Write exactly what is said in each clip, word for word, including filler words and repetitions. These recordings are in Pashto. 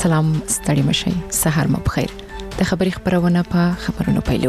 سلام ستړي مشي سحر مو بخیر د خبري خبرونه په خبرونو پیلو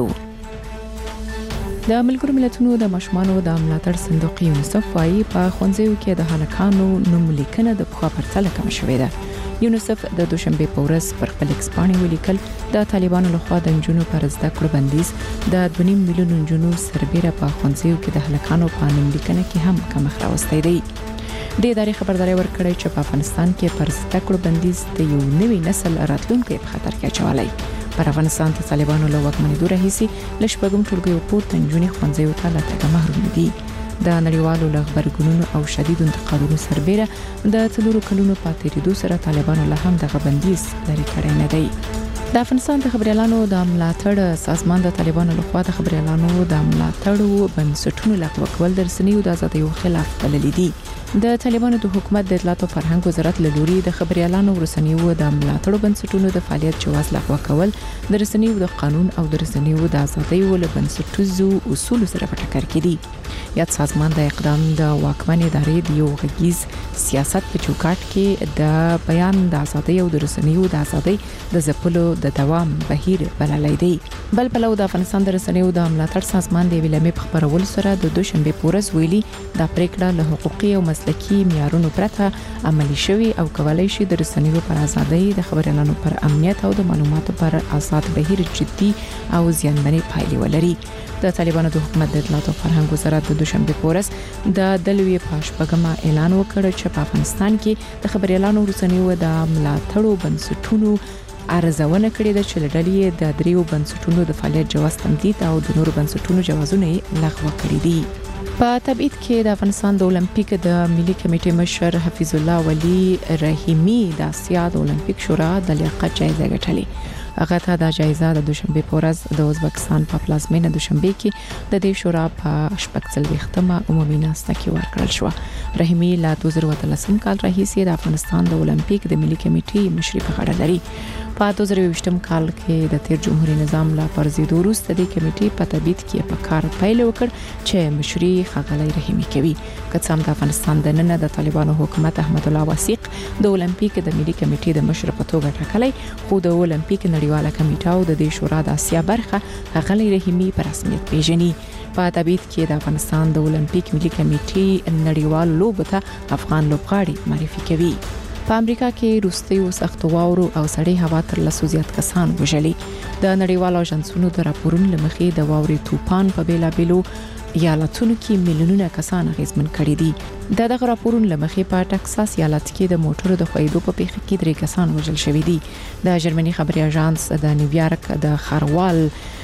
د ملګرو ملتونو د ماشومانو د ملاتړ صندوق یونیسف وايي په خوندزیو کې د هلکانو نوم لیکنه د پخوا پرتله کم شوې ده. یونیسف د دوشنبه په ورځ پر خپل ایکسپاني ولیکل د طالبانو لخوا د جنونو پر زده کړو بندیز د دوه میلیون جنونو سربېره په خوندزیو کې د هلکانو په نوم لیکنه کې هم کم راوستي دی. د ادارې خبرداري ورکړې چې په افغانستان کې پر زده کړو بندیز د یو نوي نسل راتلونکي په خطر کې اچولای. پر افغانستان ته طالبانو له واکمنۍ راهیسي لشبګم ټولګیو پورته نجونې خوندزیو ته لا تګ محروم دي. د نړیوالو لغبرګونونو او شدید انتقادونو سربېره د څلورو کلونو پاتېریدو سره طالبانو له هم د بندیز لري کړی نه دی. د افغانستان د خبريالانو د ملاتړ سازمان د طالبانو لخوا د خبريالانو د ملاتړ بنسټونو لغوه کول د رسنیو د ازادۍ خلاف بللي دي. د طالبانو د حکومت د اطلاعات او فرهنګ وزارت له لوري د خبريالانو رسنیو د ملاتړ بنسټونو د فعالیت جواز لغوه کول د رسنیو د قانون او د رسنیو د ازادۍ ول بنسټوزو اصول سره په ټکر کې دي. یاد سازمان د اقدام د واکمن ادارې د یو غږیز سیاست په چوکاټ کې د بیان د ازادۍ او د رسنیو د ازادۍ د ځپلو د دوام بهیر بللی دی. بل بلو د افغانستان د رسنیو د ملاتړ سازمان د ویلمې په خبرول سره د دوشنبه پورز ویلي د پریکړه له حقوقي او مسلکي معیارونو پرته عملی شوی او کولای شي د رسنیو پر ازادۍ د خبريالانو پر امنیت او د معلوماتو پر آزاد بهیر جدي او زیانمنې پایلې ولري. د طالبانو د حکومت د اطلاعات او فرهنګ وزارت د دوشنبه پورز د دلوي پاشپګما اعلان وکړ چې په افغانستان کې د خبريالانو رسنیو د ملاتړو بنسټونو ارزونه کړې ده چې لړلې د دریو بنسټونو د فعالیت جواز تمدید او د نورو بنسټونو جوازونه لغوه کړې دي. په تبعید کې د افغانستان د اولمپیک د ملي کمیټې مشر حفیظ الله ولی رحیمی د اسیا د اولمپیک شورا د لیاقت جایزه ګټلې. هغه ته د جایزه د دوشنبه پورز د ازبکستان په پلازمینه دوشنبه کې د دې شورا په شپږڅلوېښتمه عمومي ناسته کې ورکړل شو. رحیمی لا دوه زره اتلسم کال راهیسې د افغانستان د اولمپیک د ملي کمیټې مشري په غاړه لري. په دوه زره یوویشتم کال کې د تیر جمهوریت نظام لا پرځېدو وروسته د کمیټې په تبعید کې په کار پیل وکړ چې مشري ښاغلی رحیمی کوي. که څه هم د افغانستان د نن د طالبانو حکومت احمد الله واسق د اولمپیک د ملي کمیټې د مشر په توګه ټاکلی، خو د اولمپیک نړیواله کمیټه او د دې شورا د اسیا برخه ښاغلی رحیمی په رسمیت پیژني. په تبعید کې د افغانستان د اولمپیک ملي کمیټې نړیوال لوبو ته افغان لوبغاړي معرفي کوي. په امریکا کې روستي او سخت واورو او سړې هوا تر لسو زیات کسان وژلي. د نړیوالو اژانسونو د راپورونو لمخې د واورې طوفان په بیلابیلو ایالتونو کې میلیونونه کسان اغیزمن کړي دي. د دغه راپورونو لمخې په ټکساس ایالت کې د موټرو د خویدو په پیښه کې درې کسان وژل شوي دي. د جرمني خبري اژانس د نیویارک د خروال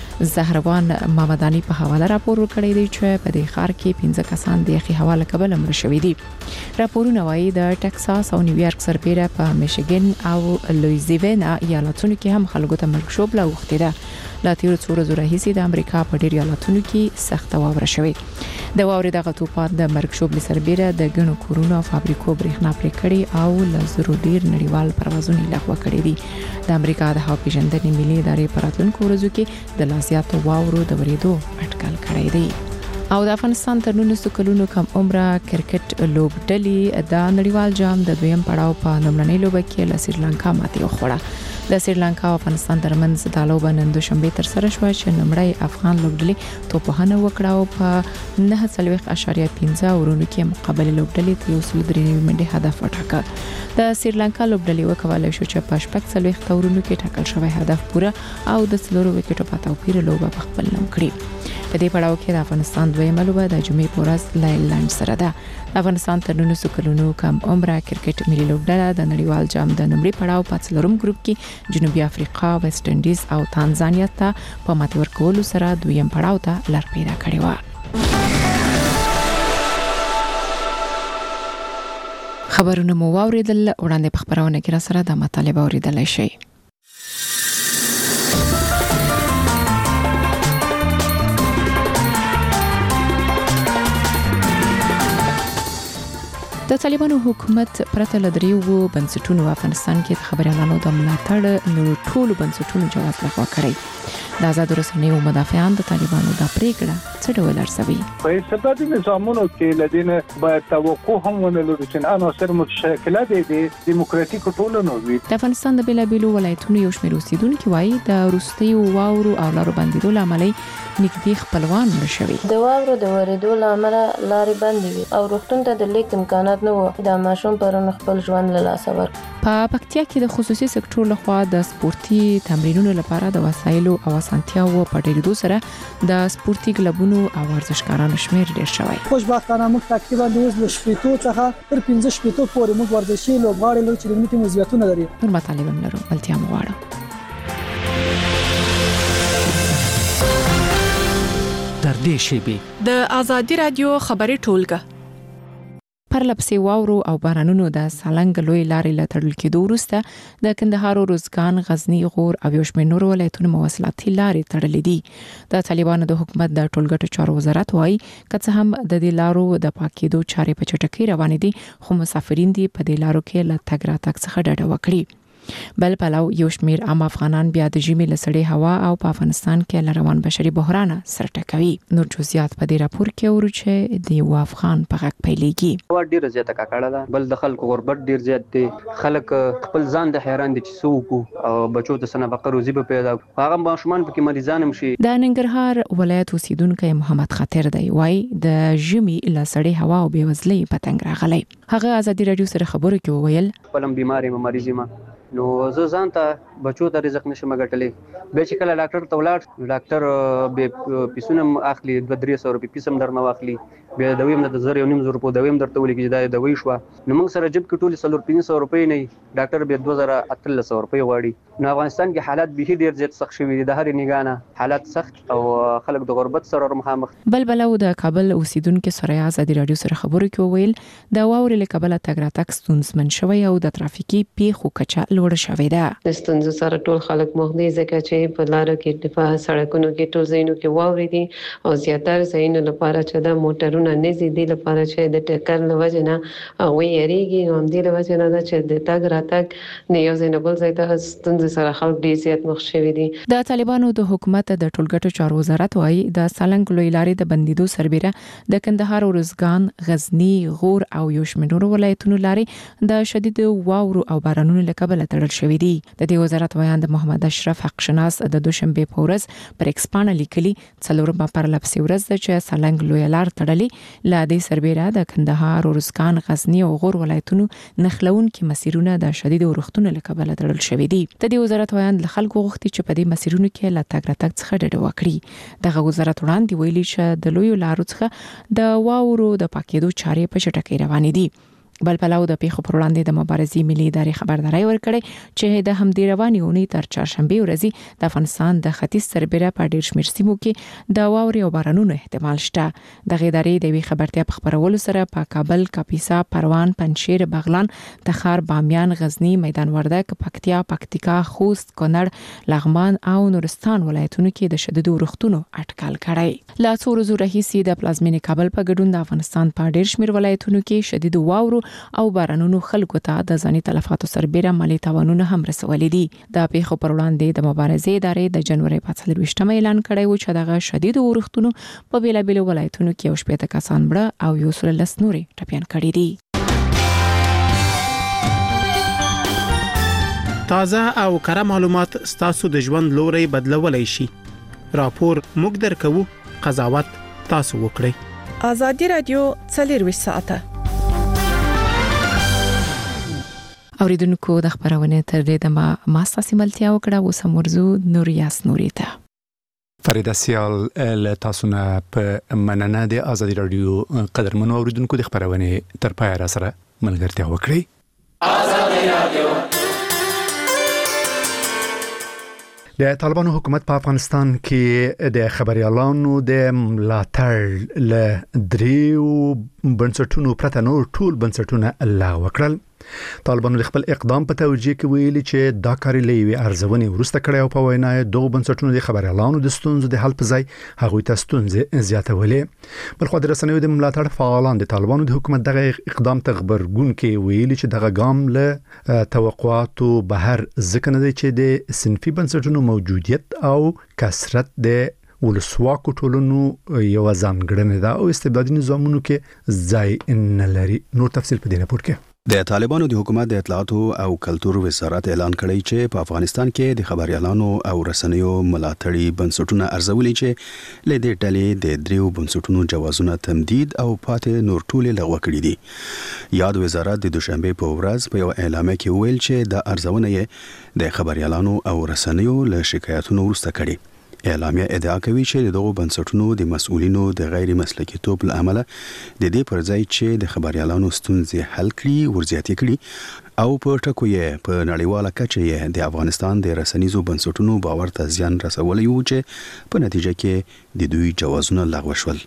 زهروان مامدانی په حواله راپور ورکړی دی چې په دې ښار کې پنځه کسان د یخي هوا له کبله مړه شوي دي. راپورونه وايي د ټکساس او نیویارک سربېره په میشیګن او لویزیانا ایالتونو کې هم خلکو ته مرګ شوبله وختي ده. لا تیر څو ورځې راهیسې د امریکا په ډېر ایالتونو کې سخت واوره شوې. د واورې دغه طوفان د مرګ شوبلې سربېره د ګڼو کورونو او فابریکو برېښنا پرې کړې او له زرو ډېر نړیوال پروازونه لغوه کړي دي. د امریکا د هوا پیژندنې ملي ادارې په راتلونکو ورځو کې د لا زیاتو واورو د ورېدو اټکل کړی دی. او د افغانستان تر نولسو کلونو کم عمره کرکټ لوبډلې د نړیوال جام د دویم پړاو په لومړنۍ لوبه کې له سریلانکا ماتې وخوړه. د سریلانکا او افغانستان ترمنځ د لوبه نن دوشنبه تر سره شو چې لومړی افغان لوبډلې توپخانه وکړه او په نه څلوېښت اعشاریه پنځه اورونو کې مقابله لوبډلې ته یو سل درې منډه هدف وټاکه. د سریلانکا لوبډلې وکولای شو چې په شپږ څلوېښت اورونو کې ټاکل شوی هدف پوره او د څلورو وکټو په توپیر لوبه په خپل نوم کړی. په دې پړاو کې د افغانستان دویمه لوبه د جمعې په ورځ له ایرلند سره ده. افغانستان تر نولسو کلونو کم عمره کرکټ ملي لوبډله د نړیوال جام د لومړي پړاو په څلورم ګروپ کې جنوبي افریقا، ویسټ انډیز او تانزانیا ته په ماتې ورکولو سره دویم پړاو ته لار پیدا کړې و. خبرونه مو واوریدل. وړاندې په خبرونه کې را سره د مطالبه اوریدلای شئ. د طالبانو حکومت پرته لدریو بنسټونو افغانستان کې د خبريالانو د ملاتړ نور ټولو بنسټونو جواز لغوه کړی. د آزاد رسنیو مدافعان د طالبانو د پریکړه څه ډول ارزوي؟ په استبدادي نظامونو کې لدینه باید توقع هم ونلرو چې عناصر متشکله دي د دیموکراتیک ټولنو وي. د افغانستان د بیلابیلو ولایتونو یو شمېر اوسیدونکو وایي د روستي واورو او لارو بندیدو لامل نږدې خپلوان نشوي. د واورو د ورېدو لامل لارې بندې وي او روغتون ته د لیک امکانات نه وو. د ماشوم پرون خپل ژوند له لاسه ورکړ. په پکتیا کې د خصوصي سکتور لخوا د سپورتي تمرینونو لپاره د وسایلو او اسانتیاوو په ډیرېدو سره د سپورتي کلبونو او ورزشکارانو شمېر ډیر شوی. خوشبختانه موږ تقریبا د اوس له شپېتو څخه تر پنځه شپېتو پورې موږ ورزشي لوبغاړي لرو چې د ملي مزیتونه لري. نور مطالب هم لرو، بلتیا مو غواړم. در دې شیبه د ازادي رادیو خبري ټولګه پرلپسې واورو او بارانونو د سالنګ لوی لارې له تړل کېدو وروسته د کندهار او روزګان، غزنی، غور او یو شمېر نور ولایتونو مواصلاتي لارې تړلې دي. د طالبانو د حکومت د ټولګټو چارو وزارت وايي که هم د دې لارو د پاکېدو چارې په چټکۍ روانې دي، خو مسافرین دي په دې لارو کې له تګ راتګ څخه ډډه وکړي. بل پلو یو شمېر عام افغانان بیا د ژمي له سړې هوا او په افغانستان کې له روان بشري بحران سره ټکوي. نور جزئیات په دې راپور کې ورو چې د یو افغان په غږ پیلېږي. هوا ډیره زیاته کاکړه ده، بل د خلکو غربت ډیر زیات دی. خلک خپل ځان د حیران دي چې څوک او بچو ته سنبقه روزي به پیدا هغه ماشومان پکې مریضان هم شي. د ننګرهار ولایت اوسیدونکو محمد خاطر دی وای د ژمي له سړې هوا او بېوزلۍ په تنګ راغلی. هغه ازادي رادیو سره خبرو کې وویل خپلم بیماری مریض ما نو زه ځان ته بچو ته رزق نشم غټلې. به چې کله ډاکټر ته ولاړ ډاکټر به پیسونه اخلي دوه درې سو روپۍ پیسم درنه واخلي، به دوی هم د زر یو نیم زر روپۍ دوی هم درته ولي کې دا دوی شو. نو موږ سره جب کې ټول سلور پنځه سو روپۍ نه ډاکټر به دوه زره اتلس سو روپۍ غواړي. نو افغانستان کې حالات به ډیر زیات سخت شوي دي، د هر نگانه حالات سخت او خلک د غربت سره مخامخ. بل بل او د کابل اوسیدونکو سره ازادي رادیو سره خبرو کې ویل د واورې له کبله تګ راتګ ستونزمن شوی او د ترافیکي پیښو کچه لوړه شوې ده. د ستونزو سره ټول خلک مخ دي ځکه چې په لارو کې د په سړکونو کې ټول ځایونو کې واورې دي او زیاتره ځایونو لپاره چې د موټرونو نه زیدي لپاره چې د ټکر لوجه نه او یریږي هم دي لوجه نه چې د تګ راتګ نه یو ځای نه بل ځای ته ستونزو سره خلک ډیر زیات مخ شوي دي. د طالبانو د حکومت د ټولګټو چارو وزارت وايي د سالنګ لوی لارې د بندیدو سربېره د کندهار او روزګان، غزنی، غور او یو شمېر ولایتونو لارې د شدید واورو او بارانونو له کبله تړل شوې دي. د دې وزارت ویاند محمد اشرف حق شناس د دوشنبه په ورځ پر ایکس باندې لیکلي څلورمه پرلپسې ورځ ده چې سالنګ لوی لار تړلې. لا د سربېره د کندهار او روزګان، غزنی او غور ولایتونو نخلون کې مسیرونه د شدید اورښتونو له کبله تړل شوې دي. د دې وزارت ویاند له خلکو غوښتي چې په دې مسیرونو کې له تګ راتګ څخه ډډه وکړي. دغه وزارت وړاندې ویلي چې د لوی لارو څخه د واورو د پاکېدو چارې په چټکۍ روانې دي. بل پلاو د پیښو پر وړاندې د مبارزې ملي ادارې خبرداري ورکړې چې د همدې رواني اونۍ تر چهارشنبه ورځې د افغانستان د ختیځ سربېره په ډېر شمېر سیمو کې د واورې او بارانونو احتمال شته. دغه ادارې د وی خبرتیا په خبرولو سره په کابل، کاپیسا، پروان، پنجشیر، بغلان، تخار، بامیان، غزنی، میدان وردګ، پکتیا، پکتیکا، خوست، کونړ، لغمان او نورستان ولایتونو کې د شدید اورښتونو اټکل کړی. لا څو ورځې راهیسې د پلازمینې کابل په ګډون د افغانستان په ډېر شمېر ولایتونو کې شدید واورو او بارانونو خلکو ته د ځاني تلفاتو سربېره مالي تاوانونه هم رسولي دي. د پیښو پر وړاندې د مبارزې ادارې د جنوري په څلرویشتمه اعلان کړی و چې دغه شدید اورښتونو په بیلابیلو ولایتونو کې یو شپېته کسان مړه او یو سل لس نورې ټپیان کړي دي. تازه او کره معلومات ستاسو د ژوند لوري بدلولای شي. راپور موږ درکو، قضاوت تاسو وکړئ. ازادي رادیو څلرویشت ساعته اوریدونکو د خبرونه تر دې د ما ستاسو ملتیا وکړه. اوس مرزو نوریاس نوریتا فریدا سیال له تاسو نه په مننه د ازادي رادیو قدرمنو اوریدونکو د خبرونه تر پای را سره ملګرتیا وکړئ. ازادي رادیو د طالبانو حکومت په افغانستان کې د خبريالانو د ملاتړ له دریو بنسټونو پرته نور ټول بنسټونه لغوه کړل. طالبانو د خپل اقدام په توجیه کې ویلي چې دا کار لوي ارزونې ورسته کړی او په وینا یې دوه بنسټونو د خبريالانو د ستونزو د حل په ځای هغوی ته ستونزې زیاتولې. بل خو د رسنیو د ملاتړ فعالان د طالبانو د حکومت دغه اقدام ته خبرګون کې ویلي چې دغه ګام له توقعاتو بهر ځکه نه دی چې د صنفي بنسټونو موجودیت او کثرت د ولسواکو ټولنو یو ځانګړنه ده او استبدادي نظامونو کې ځای نه لري. نور تفصیل په دې راپور کې. د طالبانو د حکومت د اطلاعاتو او کلتور وزارت اعلان کړی چې په افغانستان کې د خبريالانو او رسنیو ملاتړي بنسټونه ارزولي چې له دې ډلې د دریو بنسټونو جوازونه تمدید او پاتې نور ټول لغوه کړي دي. یاد وزارت د دوشنبه په ورځ په یو اعلامیه کې ویل چې د ارزونه یې د خبريالانو او رسنیو له شکایتونو وروسته کړي. اعلامیه ادعا کوي چې دغه بنسټونو د مسؤلینو د غیر مسلکي توپ له امله د دې پر ځای چې د خبريالانو ستونزې حل کړي ورزياتي کړي او په ټکو یې په نړیواله کچه یې د افغانستان د رسنیزو بنسټونو باور ته زیان رسولی و چې په نتیجه کې د دوی جوازونه لغوه شول.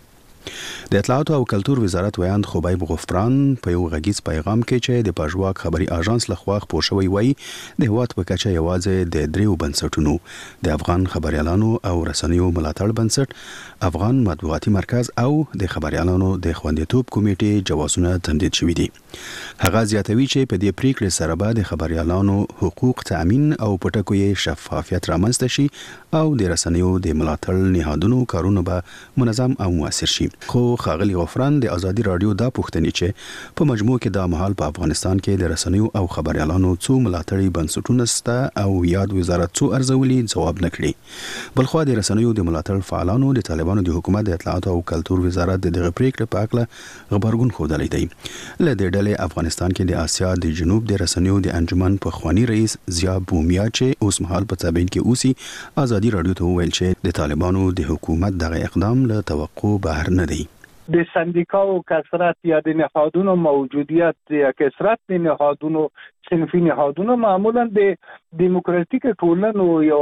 د اطلاعاتو او کلتور وزارت ویاند خبیب غفران په یو غږیز پیغام کې چې د پژواک خبري اژانس لخوا خپور شوی وایي د هواد په کچه یوازې د دریو بنسټونو د افغان خبريالانو او رسنیو ملاتړ بنسټ، افغان مطبوعاتي مرکز او د خبريالانو د خوندیتوب کمیټې جوازونه تمدید شوي دي. هغه زیاتوي چې په دې پریکړې سره به د خبريالانو حقوق تامین او پټکو یې شفافیت رامنځته شي او د رسنیو د ملاتړ نهادونو کارونه به منظم او موثر شي. خو ښاغلي غفران د ازادي رادیو دا پوښتنې چې په مجموع کې د مهال په افغانستان کې د رسنیو او خبريالانو څو ملاتړي بنسټونه سته او یاد وزارت څو ارزولي جواب نکړي. بلخو د رسنیو د ملاتړ فعالانو د طالبانو د حکومت د اطلاعات او کلتور وزارت دغه پریکړه په اړه خبرګون خوندلې دی. له دې ډلې افغانستان کې د آسیا د جنوب د رسنیو د انجمن په خواني رئیس ضیا بومیا چې اوس مهال په تابعین کې اوسي ازادي رادیو ته ویل چې د طالبانو د حکومت دغه اقدام له توقع بهر نه دی. د سندیکاو کثرت یا د نهادونو موجودیت یا کثرت د نهادونو صنفي نهادونو معمولا د دیموکراتیک ټولنو یو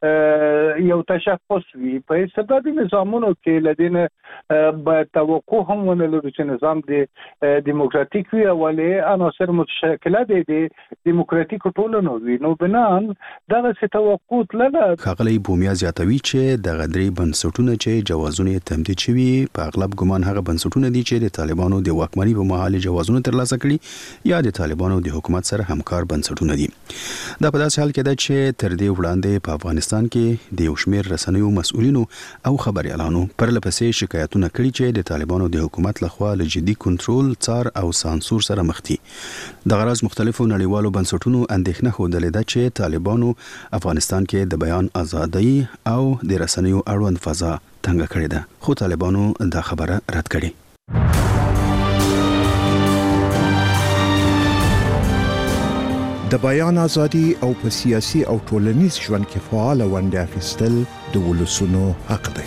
یو تشخص وي. په استبدادي نظامونو کې لدین به توقع هم ونه لري چې نظام د دیموکراتیک وي او له عناصر متشکله دي د دیموکراتیک ټولنو وي. نو بنان دغه څه توقع لري. خغلی بومیا زیاتوي چې د غدري بنسټونه چې جوازونه تمدید شوي په اغلب ګمان هغه بنسټونه دي چې د طالبانو د واکمنۍ په مهال جوازونه ترلاسه کړي یا د طالبانو د حکومت سره همکار بنسټونه دي. دا په داسې حال کې ده چې تر دې وړاندې په افغانستان کې د یو شمېر رسنیو مسؤلینو او خبريالانو پر لپسې شکایتونه کړي چې د طالبانو د حکومت لخوا له جدي کنټرول، څار او سانسور سره مخ دي. د غرض مختلفو نړیوالو بنسټونو اندېښنه خوندلې ده چې طالبانو افغانستان کې د بیان ازادۍ او د رسنیو اړوند فضا تنګه کړې ده، خو طالبانو دا خبره رد کړې. د بیان ازادي او په سیاسي او ټولنیز ژوند کې فعال ونډه اخیستل د ولسونو حق دی.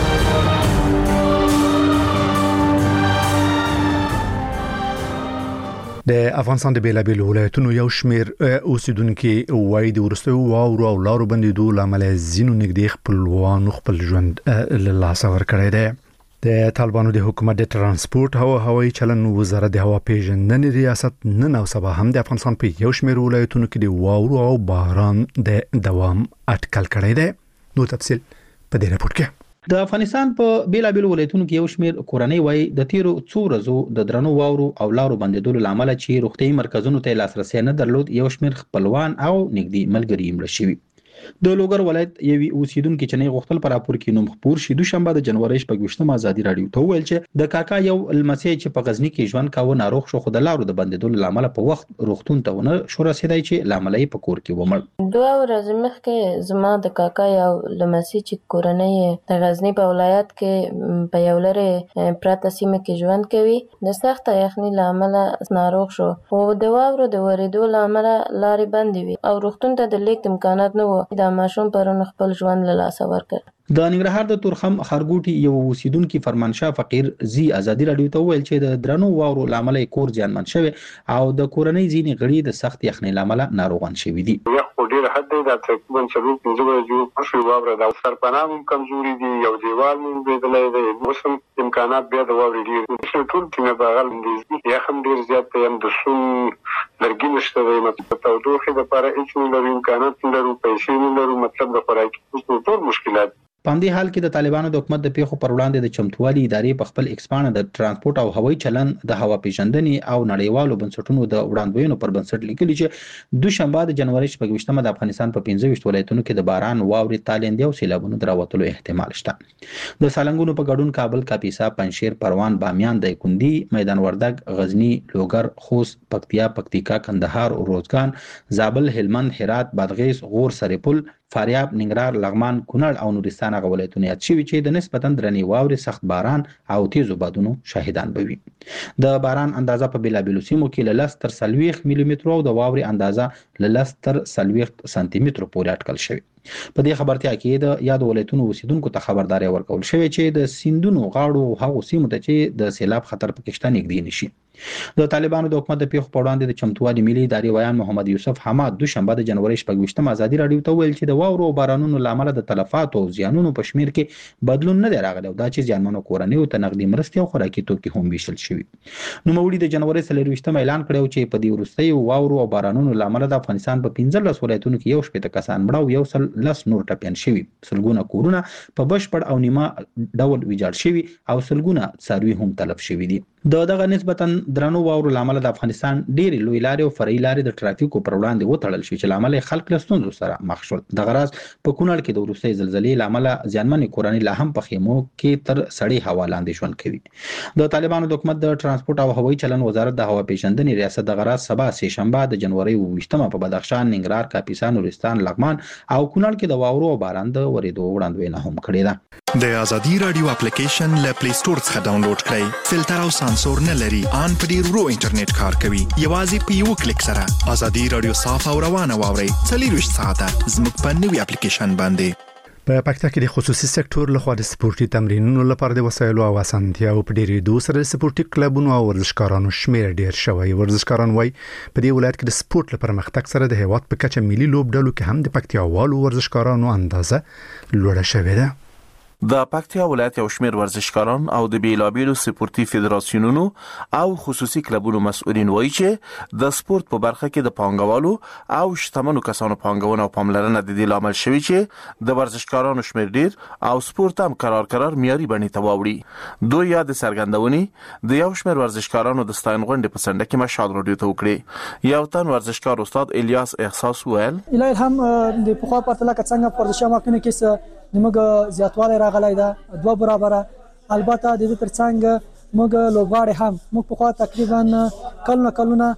د افغانستان د بیلابیل ولایتونو یو شمیر اوسیدونکو وایي د ورستیو واورو او لارو بندیدو لامل زینو نږدې خپلوان خپل ژوند له لاسه ورکړی دی. د طالبانو د حکومت د ترانسپورت او هوایي چلن وزارت د هوا پیژندنې ریاست نن او سبا هم د افغانستان په یو شمیر ولایتونو کې د واورو او باران د دوام اټکل کړی دی. نو تفصیل په دې راپور کې. د افغانستان په بیلابیل ولایتونو کې یو شمیر کورنۍ وایي د تیرو څو ورځو د درنو واورو او لارو بندیدلو لامل چې روغتيایي مرکزونو ته لاسرسي نه درلود، یو شمیر خپلوان او نږدې ملګري مړه شوي. د لوګر ولایت یوي اوسیدونکو چې نه غوښتل پر راپور کې نوم خپور شي دوشنبه د جنوري شپږم ازادي رادیو ته ویل چې د کاکا یو لمسي چې په غزنی کې ژوند کاوه ناروغ شو، خو د لارو د بندیدلو لامل په وخت روغتون ته ونه شو رسیدای چې لامل یې په کور کې ومړ. دوه ورځې مخکې زما د کاکا یو لمسي چې کورنۍ د غزنی په ولایت کې په یو لري پراته سیمه کې ژوند کوي د سخت یخنۍ لامل ناروغ شو او د واورو د ورېدو لامل لارې بندې وي او روغتون ته د لیک امکانات نه وو. د ماشوم پرون خپل ژوند له لاسه ورکړ. د ننګرهار د تورخم خرګوټي یو اوسیدونکو فرمانشاه فقیر زی ازادي رادیو ته ویل چې د درنو واورو لامل کور ځانمن شوی او د کورنۍ ځینې غړي د سخت یخنۍ لامل ناروغان شوي دي. یخ ډیر حد دی دا تقریبا څلور پنځه ورځې شوي واوره ده. سرپناه هم کمزوري دي، یو دیوال هم لوېدلی دی، اوس هم امکانات بیا د واورې ډېر دي. ټول تیمه په هغه اندېز یخ هم ډېر زیات دی، هم د سون لرګي نشته دی، مطلب د تودوخې دپاره هېڅ نه لرو، امکانات نه لرو، پیسې نه لرو، مطلب د خوراکي ټول مشکلات. په همدې حال کې د طالبانو د حکومت د پیښو پر وړاندې د چمتووالي ادارې په خپل ایکسپانه د ترانسپورت او هوایي چلن د هوا پیژندنې او نړیوالو بنسټونو د وړاندوینو پر بنسټ لیکلي چې دوشنبه د جنوري شپږویشتمه د افغانستان په پنځه ویشت ولایتونو کې د باران، واورې، تالندې او سیلابونو د راوتلو احتمال شته. د سالنګونو په ګډون کابل، کاپیسا، پنجشیر، پروان، بامیان، دایکنډي، میدان وردګ، غزنی، لوګر، خوست، پکتیا، پکتیکا، کندهار، روزګان، زابل، هلمند، هرات، بادغیس، غور، سرپل، فاریاب، ننګرهار، لغمان، کونړ او نورستان هغه ولایتونه یاد شوي چې د نسبتا درنې واورې، سخت باران او تیزو بادونو شاهدان به وي. د باران اندازه په بیلابیلو سیمو کې له لس تر څلوېښت میلي مترو او د واورې اندازه له لس تر څلوېښت سانتي مترو پورې اټکل شوی. په دې خبرتیا کې د یاد ولایتونو اوسیدونکو ته خبرداري ورکول شوې چې د سیندونو غاړو او هغو سیمو ته چې د سیلاب خطر پکې شته نږدې نشي. د طالبانو د حکومت د پیښو په وړاندې د چمتووالي ملي ادارې ویان محمد یوسف حماد دوشنبه د جنوري شپږویشتم ازادي راډیو ته ویل چې د واورو او بارانونو له امله د تلفاتو او زیانونو په شمیر کې بدلون نه دی راغلی او دا چې زیانمنو کورنیو ته نقدي مرستې او خوراکي توکي هم ویشل شوي. نوموړي د جنوري څلرویشتم اعلان کړی چې په دې وروستیو واورو او بارانونو له امله د افغانستان په پنځلس ولایتونو کې یو شپېته کسان مړه او یو سل لس نور ټپیان شوي، سلګونه کورونه په بشپړ او نیمه ډول ویجاړ شوي او سلګونه څاروي هم تلف شوي دي. د دغه نسبتا درنو واورو له امله د افغانستان ډېرې لوی لارې او فرعي لارې د ټرافیکو پر وړاندې وتړل شوې چې له امله خلک له ستونزو سره مخ شول. دغه راز په کونړ کې د وروستۍ زلزلې له امله زیانمنې کورنۍ لا هم په خیمو کې تر سړې هوا لاندې ژوند کوي. د طالبانو د حکومت د ترانسپورت او هوایي چلن وزارت د هوا پیژندنې ریاست دغه راز سبا سه شنبه د جنوري اوویشتمه په بدخشان، ننګرهار، کاپیسا، نورستان، لغمان او کونړ کې د واورو او باران د ورېدو وړاندوینه هم کړې ده. د ازادي رادیو اپلیکیشن له پلی سٹور څخه ډاونلوډ کړئ. فلټر او سانسور نه لري، ان په ډیر ورو انټرنیټ کار کوي. یوازې په یو کلیک سره ازادي رادیو صاف او روانه واورئ. څلور ساعته زموږ په نوي اپلیکیشن باندې. په پکتیا کې د خصوصي سکتور لخوا د سپورتي تمرینونو لپاره د وسایلو او اسانتیاو په ډیرېدو سره د سپورتي کلبونو او ورزشکارانو شمیر ډیر شوی. ورزشکاران وایي په دې ولایت کې د سپورت لپاره پرمختګ سره د هیواد په کچه ملي لوبډلو کې هم د پکتیاوالو ورزشکارانو اندازه لوړه شوې ده. د پکتیا ولایت یو شمېر ورزشکاران او د بیلابیلو سپورتي فدراسیونونو او خصوصي کلبونو مسؤلین وایي چې د سپورت په برخه کې د پانګوالو او شتمنو کسانو پانګونه او پاملرنه د دې لامل شوی چې د ورزشکارانو شمېر ډیر او سپورت هم قرار قرار معیاري بڼې ته واوړي. دوی یاد څرګندونې د یو شمېر ورزشکارانو د ستاین غونډې په څنډه کې مشال راډیو ته وکړي. یو تن ورزشکار استاد الیاس احساس ویل الهی هم د پخوا پرتله څنګه ورزش ماکنه کې موږ زیاتوالی راغلی ده دوه برابره. البته د دې ترڅنګ موږ لوبغاړي هم موږ پخوا تقریبا کلونه کلونه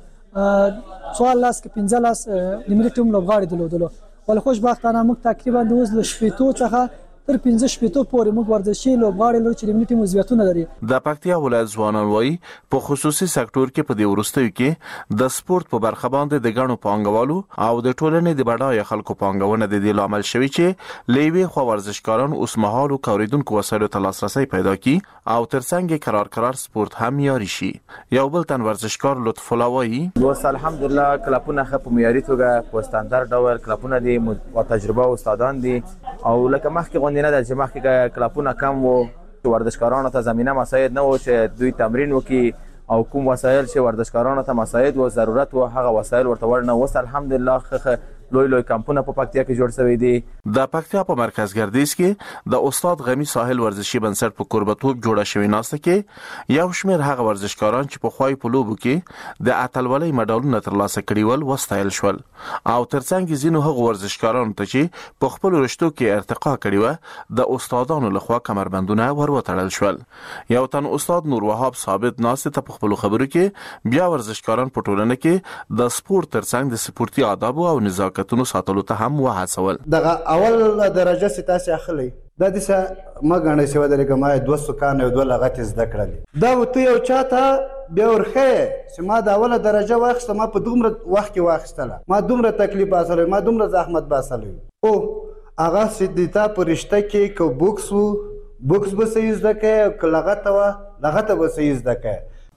څوارلس کې پنځلس د ملي ټیم لوبغاړي درلودلو، ولې خوشبختانه موږ تقریبا د اوس له شپېتو څخه تر پنځه شپېتو پورې موږ ورزشي لوبغاړي لرو چې د ملي ټیم عضویتونه لري. د پکتیا ولایت ځوانان وایي په خصوصي سکتور کې په دې وروستیو کې د سپورت په برخه باندې د ګڼو پانګوالو او د ټولنې د بډایه خلکو پانګونه د دې لامل شوی چې لوی خو ورزشکاران اوس مهال او کوریدونکو وسایلو ته لاسرسي پیدا کړي او ترڅنګ قرار قرار سپورت هم معیاري شي. یو بل تن ورزشکار لطف الله وایي اوس الحمدلله کلبونه خو په معیاري توګه په ستاندرد ډول کلبونه دي او تجربه او استادان دي او لکه مخکې غونډه نه ده چې مخکې کلبونه کم وو، ورزشکارانو ته زمينه مساعد نه و چې دوی تمرین وکړي او کوم وسایل چې ورزشکارانو ته مساعد و ضرورت و هغه وسایل ورته ورنه. اوس الحمدلله لوی لوی کمپونه په پکتیا کې جوړ شوی دي. د پکتیا په مرکز ګردیز کې د استاد غمی ساحل ورزشي بنسټ په قربتوب جوړه شوی ناسته کې یو شمېر هغه ورزشکاران چې په خوای په لوبو کې د اتلولۍ مډالونه ترلاسه کړي ول وستایل شول او ترڅنګ ځینو هغه ورزشکارانو ته چې په خپل رشتو کې ارتقا کړي و د استادانو لخوا کمربندونه ورو شول. یو تن استاد نور وهاب ثابت ناسته ته په خپل خبرو کې بیا ورزشکاران په ټولنه کې د سپورت ترڅنګ د سپورتي آداب او نزاکت تونو ساتلو ته هم وهڅول. دغه اول درجه ستاسو اخلي د دې ما غنډه شو د لګما دوه کان یو دوه لغت زده کړل دا وته یو چاته بیا ورخه چې ما د اوله درجه واخسته ما په دومره وخت کې واخستله ما دومره تکلیف باسل ما دومره زحمت باسل او هغه سیدتا پرشته کې کو بوکس وو بوکس به سې زده کې لغت وا لغت به سې زده کې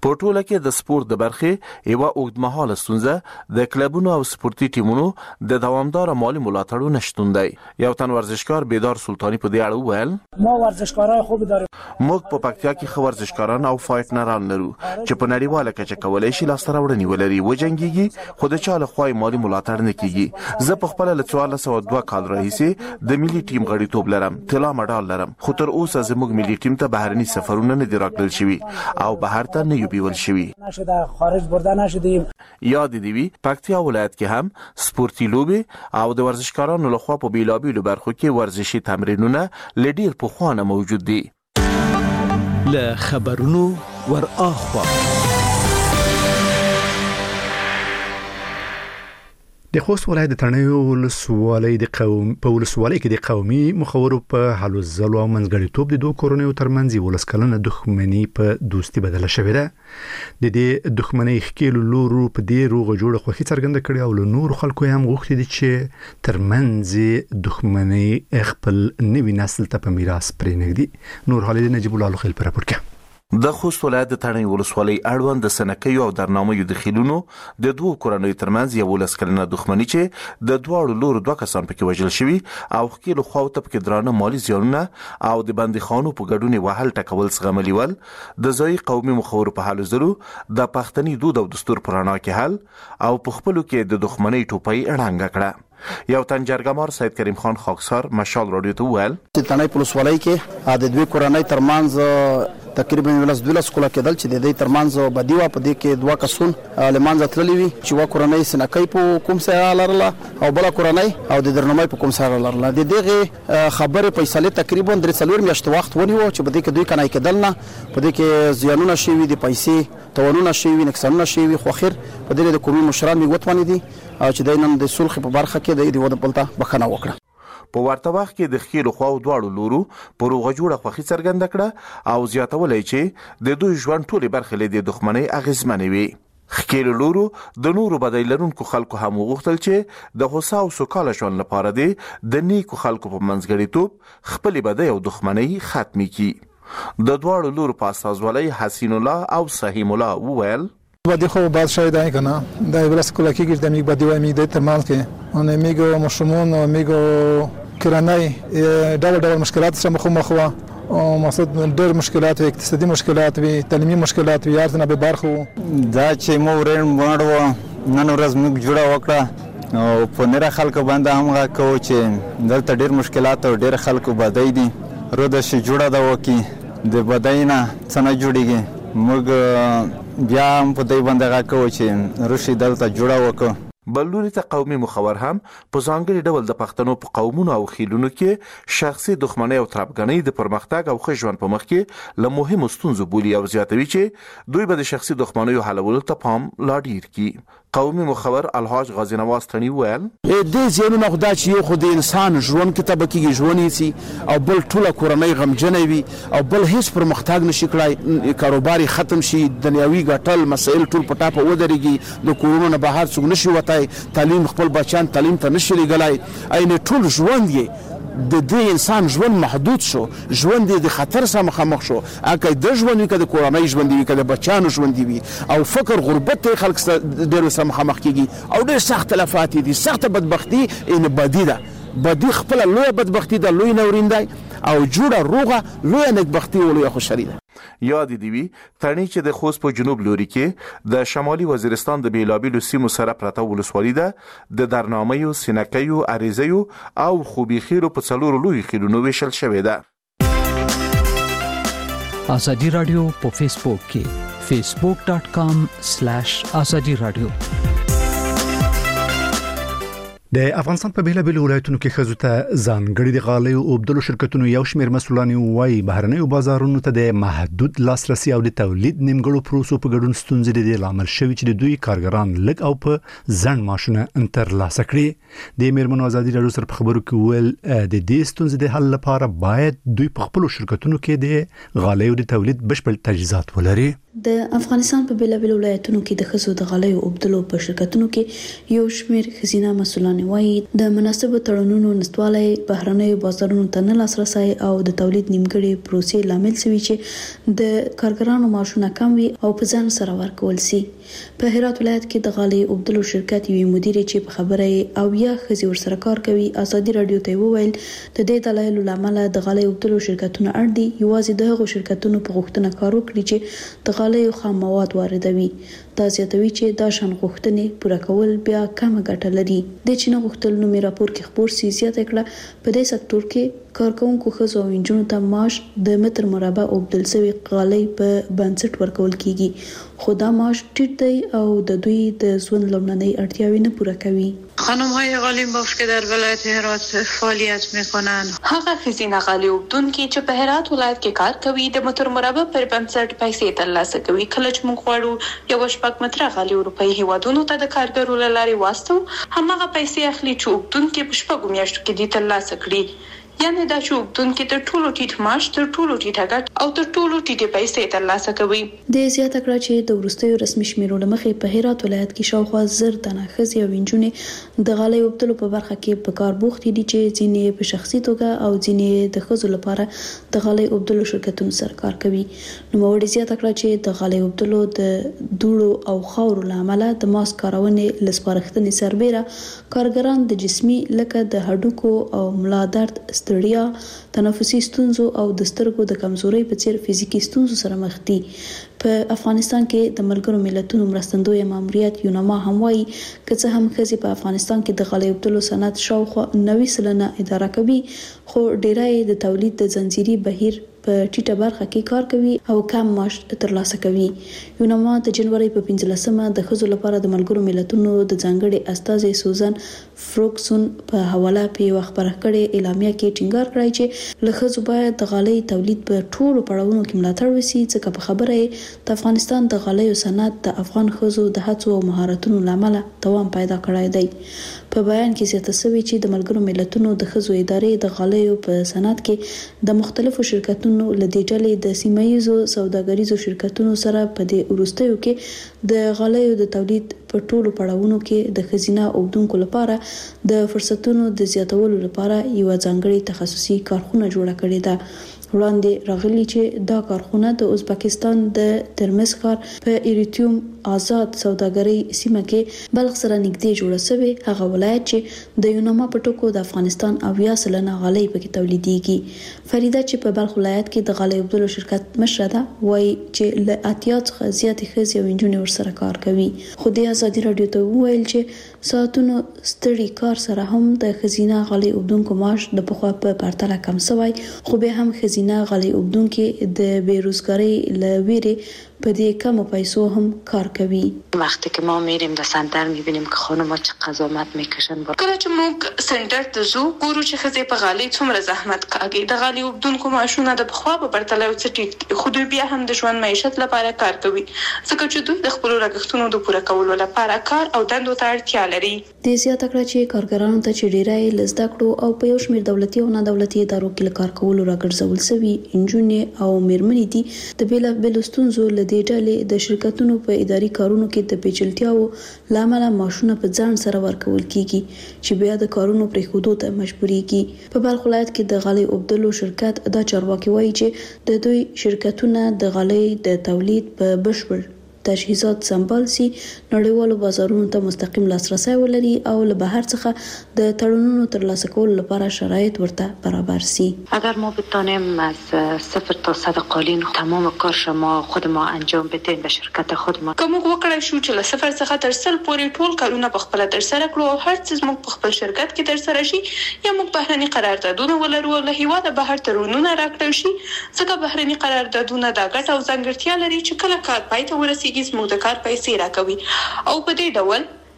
په ټوله کې د سپورت د برخې یو اوږدمهاله ستونزه د کلبونو او سپورتي ټیمونو د دوامدار مالی ملاتړ نشټون دی. یو تن ورزشکار بیدار سلطانی په دې اړه وویل ما ورزشکارای خوب داریم. موږ په پکتیا کې خو ورزشکاران او فایټنران لرو چې په نړیواله کچه کولای شي لاسته راوړنې ولري وجنګيږي خو د چا له خوا مالی ملاتړ نه کیږي. زه په خپل له څوارلس سوه دوه کال راهیسې د ملي ټیم غړیتوب لرم، طلا مډال لرم، خو تر اوسه زموږ ملي ټیم ته بهرني سفرونه نه دي راکړل شوي او بهر ته نه بیول شوی. نشده خارج برده نشدیم. یاد دی وی پکتیا ولایت کې هم سپورتي لوبې او د ورزشکارانو لخوا په بیلابیلو برخو کې ورزشي تمرینونه لډیر په خوانه موجود دي. له خبرونو ور اخوا د خوست ولایت د تڼیو ولسوالۍ د قوم په ولسوالۍ کې د قومي مخورو په حل زلو او منځګړیتوب د دوه کورنیو ترمنځ ولس کلنه دښمنی په دوستي بدله شوې ده. د دې دښمنۍ ښکیلو لورو په دې روغه جوړه خوښي څرګنده کړې او له نور خلکو هم غوښتي دي چې ترمنځ دښمنۍ خپل نوي نسل ته په میراث پرېږدي. نور حالد نجیب الله خیل پر راپور کوي. د خوست ولایت د تڼیو ولسوالۍ اړوند د سنکیو او درنامیو د خیلونو د دوه کورنیو ترمنځ یو ولس کلنه دښمنی چې د دواړو لورو دوه کسان پکې وژل شوي او خکیلو خواو ته پکې درانه مالی زیانونه او د بندیخانو په ګډون وهل ټکول زغملي ول. د ځایي قومي مخورو په حال زرو د پښتني دود او دستور پر رڼا کې حل او په خپلو کې د دښمنۍ ټوپۍ اړانګه کړه. یو تن جرګمار سید کریم خان خاکسار مشال رادیو ته وویل چې تڼیو په ولسوالۍ کې د دوی کورنۍ ترمنځ تقریبا ولس دولس کوله کېدل چې د دې ترمنځ بدی وا په دې کې دوه کسون لمانځه تللی وي چې وا کورنۍ سنکۍ په کوم ځای لرله او بل کورنۍ او د درنمای په کوم ځای لرله. د دې خبره فیصله تقریبا درې څلور میاشتې وخت ونیو چې په دې کې دوی کنای کېدل نه په دې کې زیانونه شوي دي، پیسې توانونه شوي، نقصانونه شوي، خو اخر په دې د قومي مشران میوتونی دي چې د نن د صلح په برخه کې د دې وده بلته بخنه وکړه. په ورته وخت کې د خیلو خواو دواړو لورو په روغه جوړه خوښي څرګنده کړه او زیاتولای چې د دوی ژوند ټولې برخې له د دښمنۍ اغیزمنې وي. خیلو لورو د نورو بدای لرونکو خلکو هم وغوښتل چې د هوسا او سوکاله ژوند لپاره دی د نیکو خلکو په منځګړیتوب خپلې بدۍ او دښمنۍ ختمې کړي. د دواړو لورو په استازولۍ حسین الله او سهیم الله وویل بدی خو باید شاید این کنه در ولس کلکی گیرده میگ بدی و میگ دیت ترمنځ کې اون میگو مشمون و میگو کرانای ډول ډول مشکلات سره مخامخ و او مقصد ډېر مشکلات وي، اقتصادي مشکلات وي، تعلیمي مشکلات وي، ارزنه به برخو دا چې مو ورن مړو نن ورځ موږ جوړه وکړه او په نره خلکو باندې هم کو چې دلته ډېر مشکلات او ډېر خلکو بدای دي روده شي جوړه دا وکي د بداینا څنګه جوړیږي موږ بیا هم په دې باندې غاکو چې روشي دلته جوړه وکړو. بلوري ته قومي مخور هم په ځانګړي ډول د پښتنو په قومونو او خیلونو کې شخصي دښمنۍ او ترپګنۍ د پرمختګ او ښه ژوند په مخ کې له مهمو ستونزو بولي او زیاتوي چې دوی به د شخصي دښمنیو حلولو ته پام لا ډیر کړي. قومي مخور الحاج غازی نواز تڼي وویل دې زینونه خدا چې یو خو د انسان ژوند کې تبکیږي ژوند سي او بل ټوله کورنۍ غمجنې وي او بل هیڅ پرمختګ نشي کړای، کاروبار ختم شي، دنیوي ګټل مسایل ټول په ټاپه ودرېږي، د کورونو نه بهر څوک نشي وتای، تعلیم خپل بچان تعلیم ته نشي لګلای، عین ټول ژوند یې د دې انسان ژوند محدود شو، ژوند د خطر سره مخامخ شو. اګه د ژوند وی کده کورنۍ ژوند وی کده بچانو ژوند وی او فقر غربت خلک ډېر سره مخامخ کیږي او ډېر سخت تلفات دي، سخت بدبختی ان بدی ده، بدی خپل لوی بدبختی ده، لوی نورینده او جوړه روغه لوی نکبختی او لوی خوشحالي ده. یاد دی وی تڼي چې د خوست په جنوب لوري کې د شمالي وزیرستان د بیلابیلو سیمو سره پرته ولسوالۍ ده د درنامیو، سینکیو، اریزیو او خوبي خیرو په څلورو لوی خیلونو ویشل شوې ده. ازادي رادیو په فیسبوک کې facebook dot com slash azadi radio. د افغانستان په بیلابیلو ولایتونو کې ښځو ته ځانګړي د غالیو اوبدلو شرکتونو یو شمېر مسؤلان وایي بهرنیو بازارونو ته د محدود لاسرسي او د تولید نیمګړو پروسو په ګډون ستونزې د دې لامل شوي چې د دوی کارګران لږ او په ځنډ معاشونه ترلاسه کړي. د میرمنو ازادي راډیو سره په خبرو کې ویل د دې ستونزې د حل لپاره باید دوی په خپلو شرکتونو کې د غالیو د تولید بشپړ تجهیزات ولري. د افغانستان په بیلابیلو ولایتونو کې د ښځو د غالیو اوبدلو په شرکتونو کې یو شمېر ښځینه مسؤلان وایي د مناسبو تړونونو نشتوالی، بهرنیو بازارونو ته نه لاسرسی او د تولید نیمګړې پروسې لامل شوي چې د کارګرانو معاشونه کم وي او په ځان سره ورکول سي. په هرات ولایت کې د غالیو اوبدلو شرکت یوې مدیرې چې په خبره او یا ښځې ورسره کار کوي ازادي رادیو ته وویل د دې دلایلو لامل د غالیو اوبدلو شرکتونو اړ دي یوازې د هغو شرکتونو په غوښتنه کار وکړي چې د غالیو خام مواد واردوي. دا زیاتوي چې دا شان غوښتنې پوره کول بیا کمه ګټه لري. د چین غوښتل نومي راپور کې خبر سي زیاته کړه په دې سکتور کې کارکونکو ښځو او نجونو ته معاش د متر مربع اوبدل شوی غالۍ په بنسټ ورکول کیږي، خو دا معاش ټیټ دی او د دوی د ژوند لومړنۍ اړتیاوې نه پوره کوي. خانم‌های غالی بافت که در ولایت هرات فعالیت میکنند. هغه ښځینه غالۍ اوبدونکي چې په هرات ولایت کې کار کوي د متر مربع پر بنسټ پیسې ترلاسه کوي. کله چې موږ غواړو یو شپږ متره غالۍ اروپایي هیوادونو ته د کارګرو له لارې واستو، هماغه پیسې اخلي چې اوبدونکي په شپږو میاشتو کې دي ترلاسه کړي. یعنې دا چې اوبدونکي تر ټولو ټیټ معاش، تر ټولو ټیټه ګټه او تر ټولو ټیټې پیسې ترلاسه کوي. د زیاته کړه چې د وروستیو رسمي شمیرو له مخې په هرات ولایت کې شاوخوا زر تنه ښځې او نجونې د غالیو اوبدلو په برخه کې په کار بوخت دي چې ځینې په شخصي توګه او ځینې د ښځو لپاره د غالیو اوبدلو شرکتونو سره کار کوي. نوموړي زیاته کړه چې د غالیو اوبدلو د دوړو او خاورو له امله د ماسک کارونې له سپارښتنې سربیره کارګران د جسمي لکه د هډوکو او ملا درد، ستړیا، تنفسي ستونزو او د سترګو د کمزورۍ په څیر فزیکي ستونزو سره مخ دي. په افغانستان کې د ملګرو ملتونو مرستندوی ماموریت یونما هم وایي که څه هم ښځې په افغانستان کې د غالیو اوبدلو صنعت شاوخوا نوي سلنه اداره کوي، خو ډیری د تولید د زنجیري بهیر په ټیټه برخه کې کار کوي او کم معاش ترلاسه کوي. یونما د جنوري په پنځلسمه د ښځو لپاره د ملګرو ملتونو د ځانګړي استازي سوزان فروکسون په حواله په یو خبره کړې اعلامیه کې ټینګار کړی چې له ښځو باید د غالۍ تولید په ټولو پړاوونو کې ملاتړ وشي، ځکه په خبره یې د افغانستان د غالیو صنعت د افغان ښځو د هڅو او مهارتونو لامل دوام پیدا کړی دی. په بیان کې زیاته شوی چې د ملګرو ملتونو د ښځو ادارې د غالیو په صنعت کې د مختلفو شرکتونو له دې ډلې د سیمایي سوداګریزو شرکتونو سره په دې وروستیو کې د غالیو د تولید په ټولو پړاوونو کې د ښځینه اوبدونکو لپاره د فرصتونو د زیاتولو لپاره یو ځانګړي تخصصي کارخونه جوړه کړې ده. وړاندې راغلي چې دا کارخونه د ازبکستان د ترمز ښار په ایریټیوم آزاد سوداګرۍ سیمه کې بلخ سره نږدې جوړه شوې. هغه ولایت چې د یونما په ټکو د افغانستان اویا سلنه غالۍ پکې تولیدېږي. فریده چې په بلخ ولایت کې د غالیو اوبدلو شرکت مشره ده وایي چې له اتیا څخه زیاتې ښځې او نجونې ورسره کار کوي. خو د ازادي رادیو ته وویل چې ساعتونو ستړي کار سره هم د ښځینه غالیو اوبدونکو معاش د پخوا په پرتله کم شوی، خو بیا هم ښځینه غالیو اوبدونکي د بیروزګارۍ له ویرې په دې کمو پیسو هم کار کوي. وقتی که ما میریم در سنتر میبینیم که خانم‌ها چه قضاوت میکشن. کله چې موږ سنتر ته ځو ګورو چې ښځې په غالۍ څومره زحمت کاږي. د غالیو اوبدونکو معاشونه د پخوا په پرتله یو څه ټیټ، خو دوی بیا هم د ژوند معیشت لپاره کار کوي، ځکه چې دوی د خپلو لګښتونو د پوره کولو لپاره کار او دندو ته اړتیا لري. د زیاته کړه چې کارګرانو ته چې ډیری له زده کړو او په یو شمېر دولتي او نه دولتي ادارو کې له کار کولو راګرځول شوي نجونې او میرمنې دي، د بېلابېلو ستونزو له دې ډلې د شرکتونو په اداري کارونو کې د پیچلتیاو لامل معاشونه په ځان سره ورکول کیږي چې بیا د کارونو پرېښودو ته مجبورېږي. په بلخ ولایت کې د غالیو اوبدلو شرکت دا چارواکي وایي چې د دوی شرکتونه د غالۍ د تولید په بشپړ تجهیزات سمبال سي، نړیوالو بازارونو ته مستقیم لاسرسی ولري او له بهر څخه د تړونونو ترلاسه کولو لپاره شرایط ورته برابر سي. اگر ما بتانیم از صفر تا صد قالین تمام کار شما خود ما انجام بدیم به شرکت خود ما، کوم وکړای شو چې له صفر څخه تر سل پورې ټول کارونه په خپل تر سره کړو او هر څه موږ په خپل شرکت کې تر سره شي، یا موږ بهرني قراردادونه ولرو له هیواده بهر تړونونه راکړل شي، ځکه بهرني قراردادونه دا ګټه او ځانګړتیا لري چې کله کار پای ته ورسیږي زموږ د کار پیسې راکوي او په دې ډول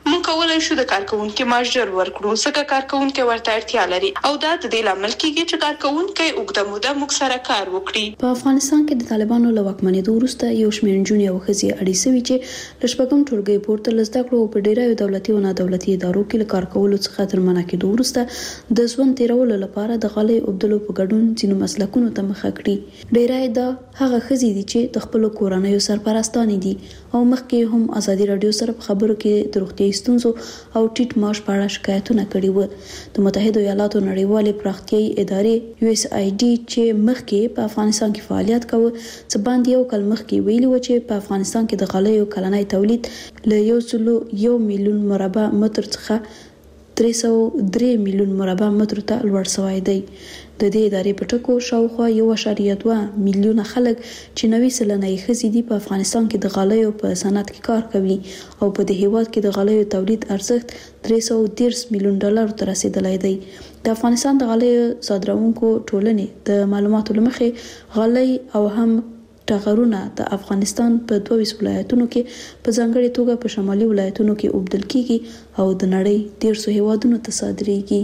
موږ کولای شو د کارکونکو معاش ژر ورکړو ځکه کارکونکو ورته اړتیا لري او دا د دې لامل کېږي چې کارکونکو اوږده موده موږ سره کار وکړي. په افغانستان کې د طالبانو له واکمنېدو وروسته یو شمېر نجونې او ښځې اړې سوي چې له شپږم ټولګي پورته له زده کړو په ډېرو دولتي او نادولتي ادارو کې له کار کولو څخه تر منع کېدو وروسته د ژوند تېرولو لپاره د غالۍ اوبدلو په ګډون ځینو مسلکونو ته مخه کړي. ډېری دا هغه ښځې دي چې د خپلو کورنیو سرپرستانې دي او مخکې هم ازادي راډیو سره په خبرو کې د روغتیايي ستونزو او ټیټ معاش په اړه شکایتونه کړي وو. د متحده ایالاتو نړیوالې پراختیايي ادارې یو اس آی ډي چې مخکې په افغانستان کې فعالیت کاوه څه باندې یو کال مخکې ویلي و چې په افغانستان کې د غالیو کلنی تولید له یو سلو یو میلیون مربع متر څخه درې سوه درې میلیون مربع متر ته لوړ شوی دی. د دې ادارې په ټکو شاوخوا یو اعشاریه دوه میلیونه خلک چې نوي سلنه یې ښځې دي په افغانستان کې د غالیو په صنعت کې کار کوي او په دې هیواد کې د غالیو تولید ارزښت درې سوه دېرش میلیون ډالرو ته رسیدلی دی. د افغانستان د غالیو صادروونکو ټولنې د معلوماتو له مخې غالۍ او هم ټغرونه د افغانستان په دوه ویشت ولایتونو کې په ځانګړې توګه په شمالي ولایتونو کې اوبدل کیږي او د نړۍ ډېرو هیوادونو ته صادریږي.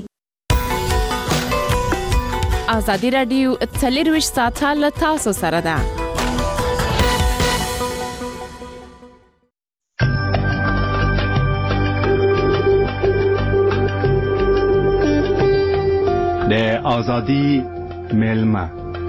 ازادي راډیو څلرویشت ساعته له تاسو سره ده. د ازادي ملما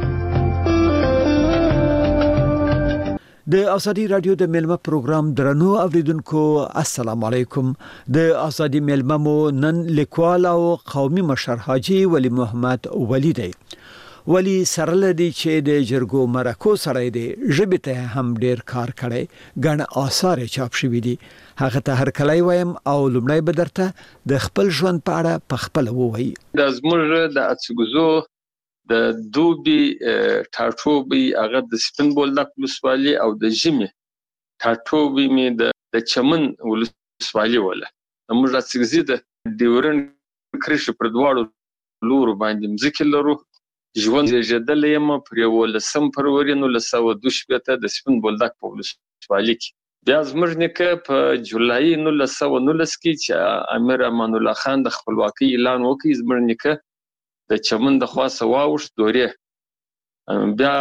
د ازادي رادیو د ملما پروګرام درنو اوریدونکو السلام علیکم. د ازادي ملما مو نن لیکوال او قومي مشر حاجی ولی محمد ولی دی. ولی سره لدی چې د جرګو مرکو سره دی ژبه ته هم ډیر کار کړي غن آثار چاپ شوی دي. هغه ته هر کله وایم او لمړی بدرته د خپل ژوند په اړه په خپل ووایي. د زموږ د اڅګزو د دوبي ټاټوبي هغه د سپین بولدک ولسوالي او د ژمي ټاټوبي می د چمن ولسوالي ولا موږ راڅګزي د ډیورن کرش پر دواړو لور باندې مځکه لرو. ژوند جدل یم پر ول سم فروری نو لسو د شپته د سپین بولدک په ولسوالي کې بیا زموږ نیکه په جولای نو لسو نو لس کې چې امیر امان الله خان د خپلواکۍ اعلان وکړ. زموږ نیکه د چمن د خاصه واوښ دورې بیا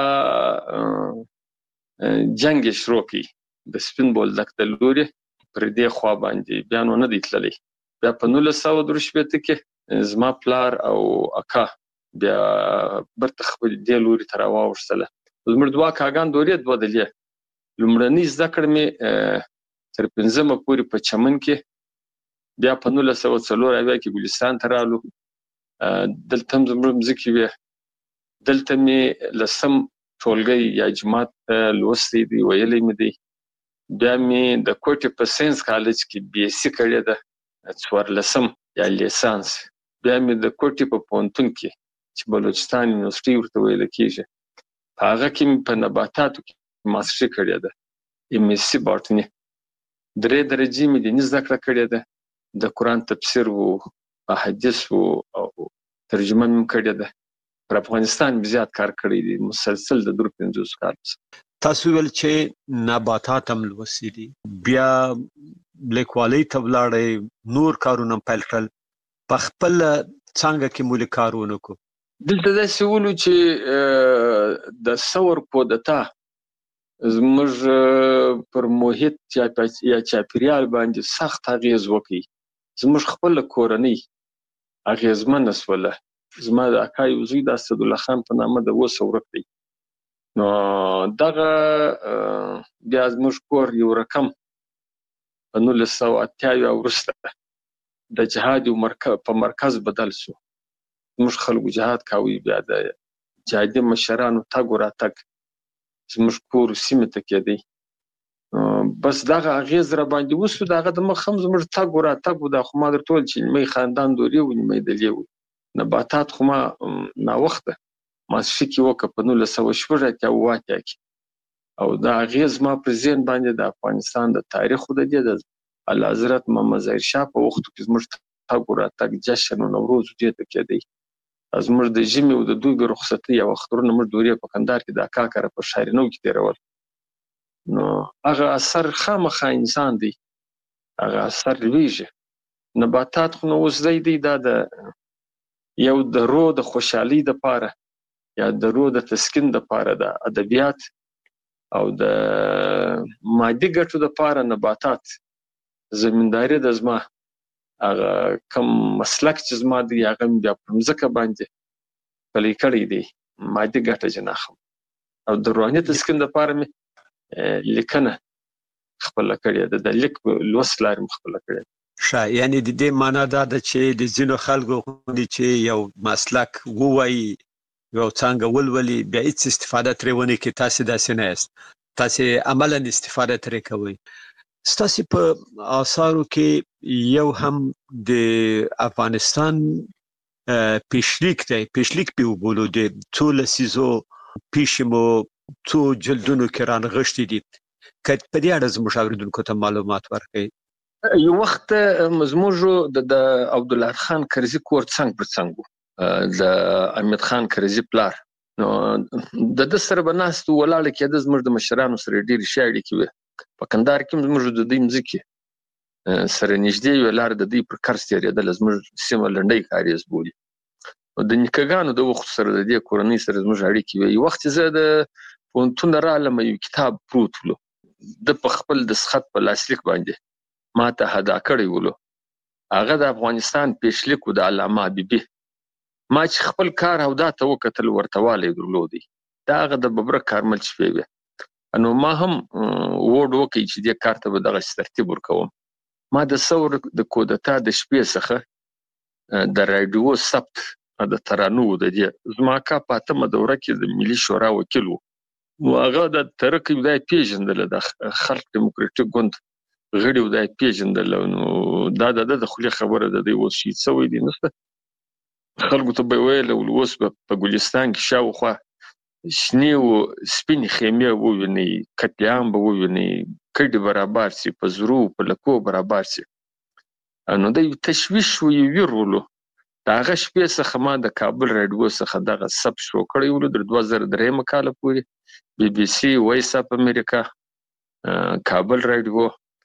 جنگ شروع کی د سپین بولدک د لوري پر دې خوا باندې بیا نو نه دی تللی. بیا په نولس سوه درې شپېته کې زما پلار او اکا بیا برته خپل دې لوري ته راواوښتله. زموږ دوه کاګان دورې دوه دلې لومړنۍ زده کړه مې تر پنځمه پورې په چمن کې بیا په نولس سوه څلور اویا کې ګلستان ته رالو. دلته هم زموږ مځکې وې. دلته مې لسم ټولګی یا جماعت لوستی دی ویلی مې دی. بیا مې د کوټې په ساینس کالج کې بي اس سي کړې ده څوارلسم یا لیسانس. بیا مې د کوټې په پوهنتون کې چې بلوچستان یونیورسټي ورته ویل کېږي په هغه کې مې په نباتاتو کې ماسټري کړې ده ایم اس سي باټني. درې درجې مې دیني زده کړه کړې ده. د قرآن تفسیر و احادیث او ترجمه مې کړې ده. پر افغانستان زیات کار کړی دی مسلسل د دور پنځوس کال. تاسو ول چې نباتات هم لوسی دي بیا لیکوالۍ ته ولاړې نور کارونه پیل کړل په خپل څنګه کې مول کارونه کو. دلته د سوالو چې د ثور پودتا زموږ پر محیط یا چاپیریال باندې سخت اغیز وکړي. زموږ خپل کورنۍ اغیزمن اسوله. زما د اکا یو زوی د اسدالله خان په نامه د اوس ورک دی. نو دغه بیا زموږ کور یو رقم په نولس سوه اتیا وروسته د جهاد په مرکز بدل شو. زموږ خلکو جهاد کوي بیا د جهادي مشرانو تګ وراتګ زموږ کور سیمې ته کېدی. بس دغه اغیز را باندې وسو. دغه د مخ هم زموږ تګ وراتګ و. دا خو ما درته ویل چې نیمه خاندان دورې و نیمه دلې و. نباتات خو ما ناوخته ماسټري کې وکړه په نولس سوه شپږ اتیا اوه اتیا کې او دا اغیز ما پر ذهن باندې د افغانستان د تاریخ د دې د اعلیحضرت محمد ظاهر شاه په وخت کې زموږ تګ وراتګ جشن او نوروز دې ته کېدی. زموږ د ژمي او د دوبي رخصتۍ یو وختونه موږ دورې په کندهار کې د اکا کره په شارینو کې تېرول. نو هغه اثر خامخا انسان دی هغه اثر لویږي. نباتات خو نو اوس دی دا د یو د روح د خوشحالي دپاره یا د روح د تسکین دپاره د ادبیات او د مادي ګټو دپاره نباتات زمینداري د زما هغه کم مسلک چې زما دی هغه مې بیا په مځکه باندې پلی کړی دی، مادي ګټه چې نه اخلم. او د روحاني تسکین دپاره مې لیکنه خپله کړې ده، د لیک لوست لارې مې خپله کړې ده. ښه، یعنې د دې معنا دا ده چې د ځینو خلکو غوندې چې یو مسلک ووایي، یو څانګه ولولي، بیا هېڅ استفاده ترې ونه کړي، تاسې داسې نه یاست، تاسې عملاً استفاده ترې کوئ. ستاسې په آثارو کې یو هم د افغانستان پیشلیک دی، پیشلیک پې وبولو، د څو لسیزو پیښې مو څو جلدونو کې رانغښتي دي، که په دې اړه زموږ اورېدونکو ته معلومات ورکړئ. یو وخت زموږ د عبدالله خان کرزي کور څنګ پر څنګ و، د امید خان کرزي پلار. نو د ده سره به ناست ولاړه کېده، زموږ د مشرانو سره ډېرې ښې اړیکې وې. په کندهار کې زموږ د دوی مځکې سره نږدې یوې لارې د دوی پر قرض تېرېدله، زموږ سیمه لنډۍ کاریز بولي. د نیکهګانو د وخت سره د دې کورنۍ سره زموږ اړیکې وې. یو وخت چې زه د پوهنتون نه رالم، یو کتاب پروت ولو، ده په خپل دستخط په لاسلیک باندې ما ته هدا کړی ولو. هغه د افغانستان پیشلیک و د علامه حبیبي. ما چې خپل کار او دا ته وکتل، ورته والی درلودی، دا هغه د ببرک کارمل شپې وې. نو ما هم ووډ وکړی چې دې کار ته به دغسې ترتیب ورکوم. ما د ثور د کودتا د شپې څخه د راډیو ثبت د ترانو د دې زما اکا په اتمه دوره کې د ملي شورا وکیل و. نو هغه د ترک دا پیژندله، د خلق دیموکراتیک ګوند غړي دا پیژندله. نو دا د د خولي خبره د دوی اوس شي څه وی دي نشته. خلکو ته به ویل اوس په ګلستان کې شاوخوا شنې و سپینې خیمې وویني، قتلیعام به وویني، کډې برابر سي، په زرو په لکو برابر سي. نو د تشویش و یو ویر ولو. د هغه شپې څخه ما د کابل راډیو څخه دغه ثبت شروع کړی ولو تر دوه زره درېیمه کاله پورې. بی بي سي، وایس اف امریکا، کابل راډیو،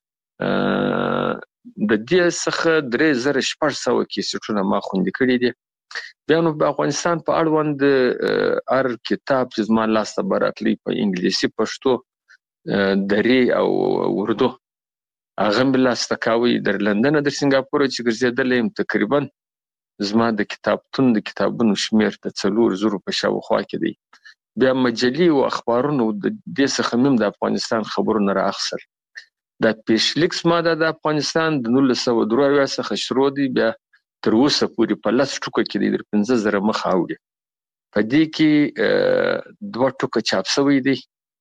د دې څخه درې زره شپږ سوه کیسټونه ما خوندي کړي دي. بیا نو په افغانستان په اړوند هر کتاب چې زما لاس ته به راتلی په انګلیسي، پښتو، دري او اردو، هغه مې لاسته کاوه. در لندن در سنګاپور چې ګرځېدلی یم، تقریبا زما د کتابتون د کتابونو شمېر د څلور زرو په شاوخوا کې دی. بیا مجلې او اخبارونو د دې څخه مې د افغانستان خبرونه رااخیستل. دا پیشلیک زما د افغانستان د نولس سوه درې اویا څخه شروع دی، بیا تر اوسه پورې په لس ټوکه کې دی، در پنځه زره مخه اوړي. په دې کې دوه ټوکه چاپ شوی دی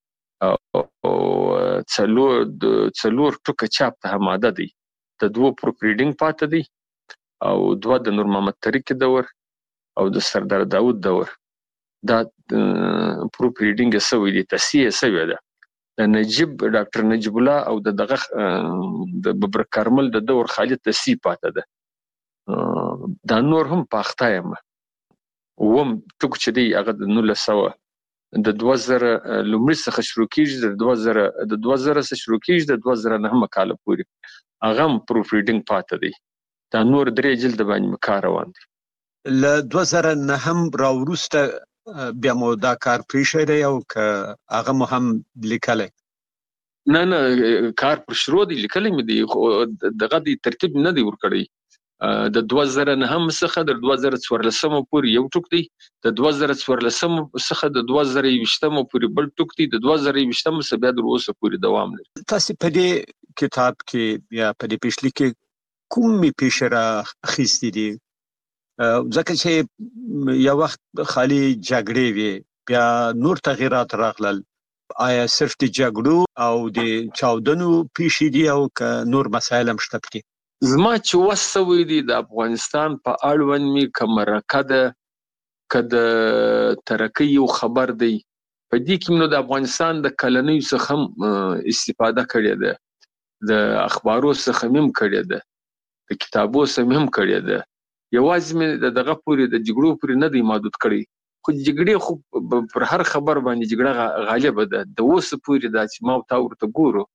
او څلور د څلور ټوکه چاپ ته اماده دی. د دوه پروپ ریډینګ پاته دی او دوه د نور محمد طریق دور او د سردار داود دور. دا پروپ ریډینګ یې شوی دی، تصحیح یې شوې ده. د نجیب ډاکټر نجیب الله او د دغه د ببرک کارمل د دور خالد تصحیح پاته ده. دا نور هم پاخته یم. اووم ټوک چې دی هغه د نولس سوه د دوه زره لومړي څخه شروع کېږي، د دوه زره د دوه زره څخه شروع کېږي د دوه زره نهمه کاله پورې هغه هم پروف ریډینګ پاته دی. دا نور درې جلده باندې مې کار روان دی. له دوه زره نهم راوروسته بیا مو دا کار پرېښی دی او که هغه مو هم لیکلی؟ نه نه، کار پر شروع دی، لیکلی مې دی، خو دغه دی ترتیب نه دی ورکړی. د دوه زره نهم څخه د دوه زره څوارلسمه پورې یو ټوک دی، د دوه زره څوارلسمه څخه د دوه زره یوویشتمه پورې بل ټوک دی، د دوه زره یوویشتمه څخه بیا تر اوسه پورې دوام لري. تاسې په دې کتاب کې یا په دې پیشلیک کې کومې پیښې رااخیستې دي؟ ځکه چې یو وخت خالي جګړې وې، بیا نور تغییرات راغلل. آیا صرف د جګړو او د چاودنو پیښې دي او که نور مسایل هم شته پکې؟ زما چې وس سوی دی د افغانستان په اړوند مې که مرکه ده، که د ترقۍ یو خبر دی، په دې کې نو د افغانستان د کلنیو څخه هم استفاده کړې ده، د اخبارو څخه مې هم کړې ده، د کتابو څخه هم کړې ده. یوازې مې د دغه پورې د جګړو پورې نه دی محدود کړی، خو جګړې خو پر هر خبر باندې جګړه غالبه ده. د اوسه پورې دا چې ما او تا ورته ګورو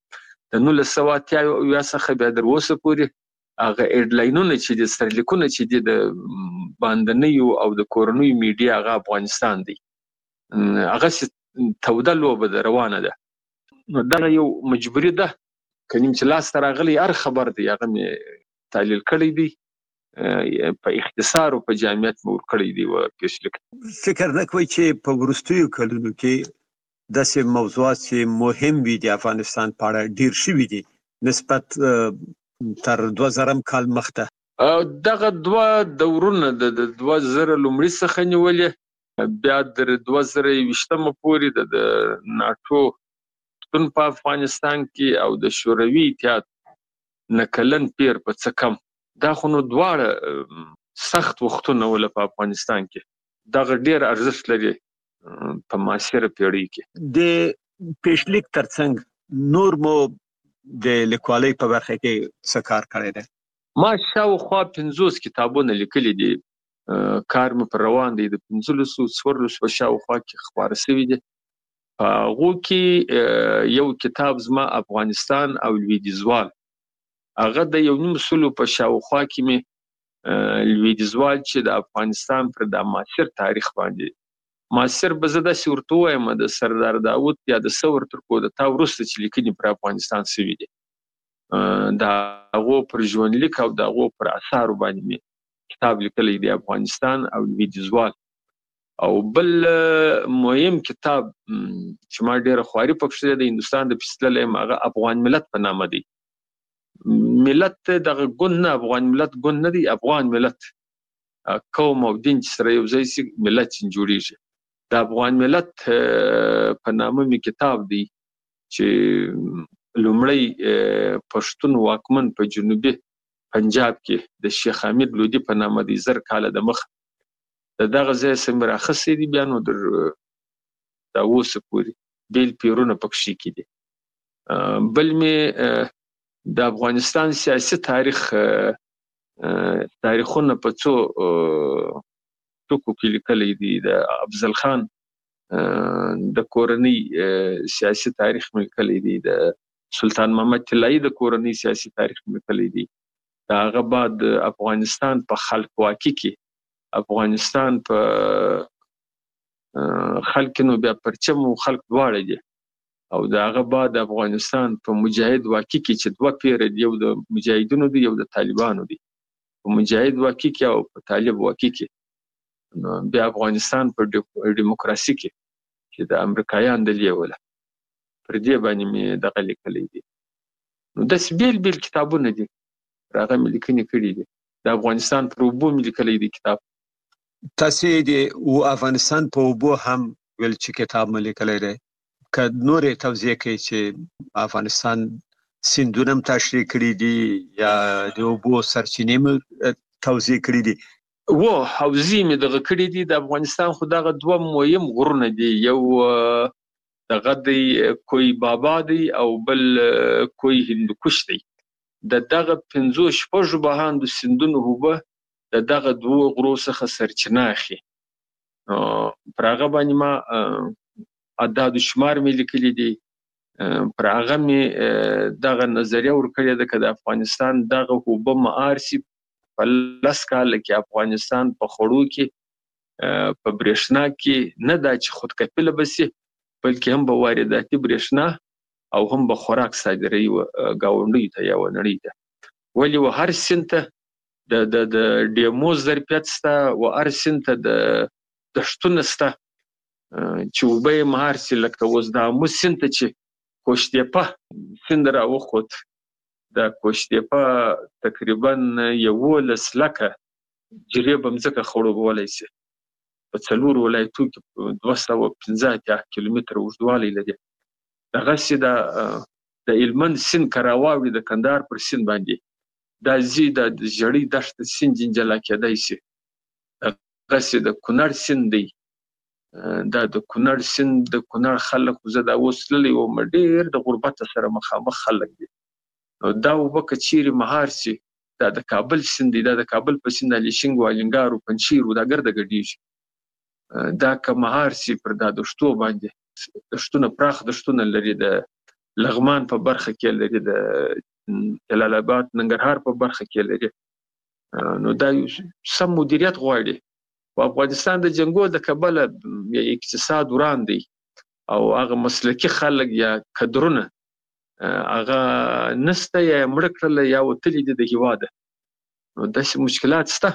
د نولس سوه اتیا اویا څخه بیا تر اوسه پورې هغه هډلاینونه چې د سرلیکونه چې د باندنیو او د کورنیو میډیا هغه افغانستان دی هغه توده لوبه ده روانه ده. نو دا یو مجبوری ده کنیم چې لاس ته راغلی هر خبر دی هغه مې تحلیل کړی دی په اختصار او په جامعیت مې ورکړی دی و پیشلیک. فکر نه کوئ چې په وروستیو کلونو کې داسې موضوعات چې مهم وي د افغانستان په اړه ډیر شوي دي نسبت تر دوه زرم کال مخته؟ دغه دوه دورونه د دوه زره لومړي څخه نیولې بیا تر دوه زره یوویشتمه پورې د ناټو شتون په افغانستان کې او د شوروي اتحاد نه کلن پیر په څه کم دا خو نو دواړه سخت وختونه ول په افغانستان کې دغه ډیر ارزښت لري په معاصره پیړۍ کې. د پیشلیک ترڅنګ نور مو د لیکوالۍ په برخه کې څه کار کړی دی؟ ما شاوخوا پنځوس کتابونه لیکلي دي، کار مې پر روان دی، د پنځلسو څوارلسو په شاوخوا کې خپاره شوي دي. په هغو کې یو کتاب زما افغانستان او لویدیځوال هغه د یو نیم سلو په شاوخوا کې مې لویدیځوال چې د افغانستان پر د معاصر تاریخ باندې معاصر به زه داسې ورته ووایم د سردار داود یا د ثور ترکو د تا وروسته چې لیکنې پر افغانستان شوي دي د هغو پر ژوندلیک او د هغو پر اثارو باندې مې کتاب لیکلی دی افغانستان او لویدیځوال. او بل مهم کتاب چې ما ډېره خواري پکښې دی د هندوستان د پیستللی یم هغه افغان ملت په نامه دی. ملت دغه ګوند نه افغان ملت ګوند نه دی، افغان ملت قوم او دین چې سره یو ځای شي ملت چې جوړیږي. د افغان ملت په نامه مې کتاب دی چې لومړی پښتون واکمن په جنوبي پنجاب کې د شیخ حمید لودي په نامه دی زر کاله د مخ د دغه ځای څخه مې راخیستی دي بیا نو در دا اوسه پورې بیل پیرونه پکښې کې دي. بل مې د افغانستان سیاسي تاریخ تاریخونه په څو ټکو کې لیکلی دي. د افضل خان د کورنۍ سیاسي تاریخ مې لیکلی دی، د سلطان محمد طلایي د کورنۍ سیاسي تاریخ مې لیکلی دی. د هغه بعد افغانستان په خلقواکي کې افغانستان په خلک نو بیا پرچم او خلق دواړه دي او د هغه بعد افغانستان په مجاهد واقع کې چې دوه پیره دی، یو د مجاهدینو دی یو د طالبانو دی. په مجاهد واقع کې او په طالب واقع کې بیا افغانستان په ډیموکراسي کې چې د امریکایان د لیوله پر دې باندې مې دغه لیکلی دي. نو داسې بیل بیل کتابونه دي هغه مې لیکنې کړي دي. د افغانستان پر اوبو مې لیکلی دی کتاب. تاسې د افغانستان په اوبو هم ویل چې کتاب مې لیکلی دی، که نورې توضیح کوي چې افغانستان سیندونه هم تشریح کړي دي یا د اوبو سرچینې مې توضیح کړي دي؟ و حوزې مې دغه کړي دي. د افغانستان خو دغه دوه مهم غرونه دي، یو دغه دی کوی بابا دی او بل کوی هندوکش دی. د دغه پنځو شپږو بهاندو سیندونو اوبه د دغه دوو غرو څخه سرچینه اخلي. پر هغه باندې ما اعداد و شمار مې لیکلي دي، پر هغه مې دغه نظریه ورکړې ده که د افغانستان دغه اوبه معیار سي په لس کاله کې افغانستان په خوړو کې په برېښنا کې نه دا چې خودکفیله به سي بلکې هم به وارداتي برېښنا او هم به خوراک صادروي ګاونډیو ته یا نړۍ ته. ولې و هر سیند ته د د ډیمو ظرفیت شته و هر سیند ته د دښتونه شته چې اوبه یې مهار سي. لکه اوس د آمو سیند ته چې کوشتېپه سیند راوخوت، د کوشتېپه تقریبا یولس لکه جریبه مځکه خړوبولی سي. په څلورو ولایتو کې دوه سوه پنځه اتیا کیلومتره اوږدوالی لري. دغسې د هلمند سیند که راواوړي د کندهار پر سیند باندې دا ځي د ژړۍ دښته سیند جلا کېدی سي. دغسې د کونړ سیند دی، دا د کونړ سیند د کونړ خلک زه دا اوس تللی وم ډېر د غربت سره مخامخ خلک دي. نو دا اوبه که چیرې مهار سي دا د کابل سیند دی، دا د کابل په سیند الیشنګ و الینګار و پنجشیر و دا ګرده ګډېږي. دا که مهار سي پر دا دښتو باندې دښتونه پراخ دښتونه لري د لغمان په برخه کې لري، د جلال آباد ننګرهار په برخه کې لري. نو دا یو سم مدیریت غواړي. په افغانستان د جنګو د کبله اقتصاد وران دی او هغه مسلکي خلک یا کدرونه هغه نسته یا مړ کړل یا وتلي دي د هیواده. نو داسې مشکلات شته،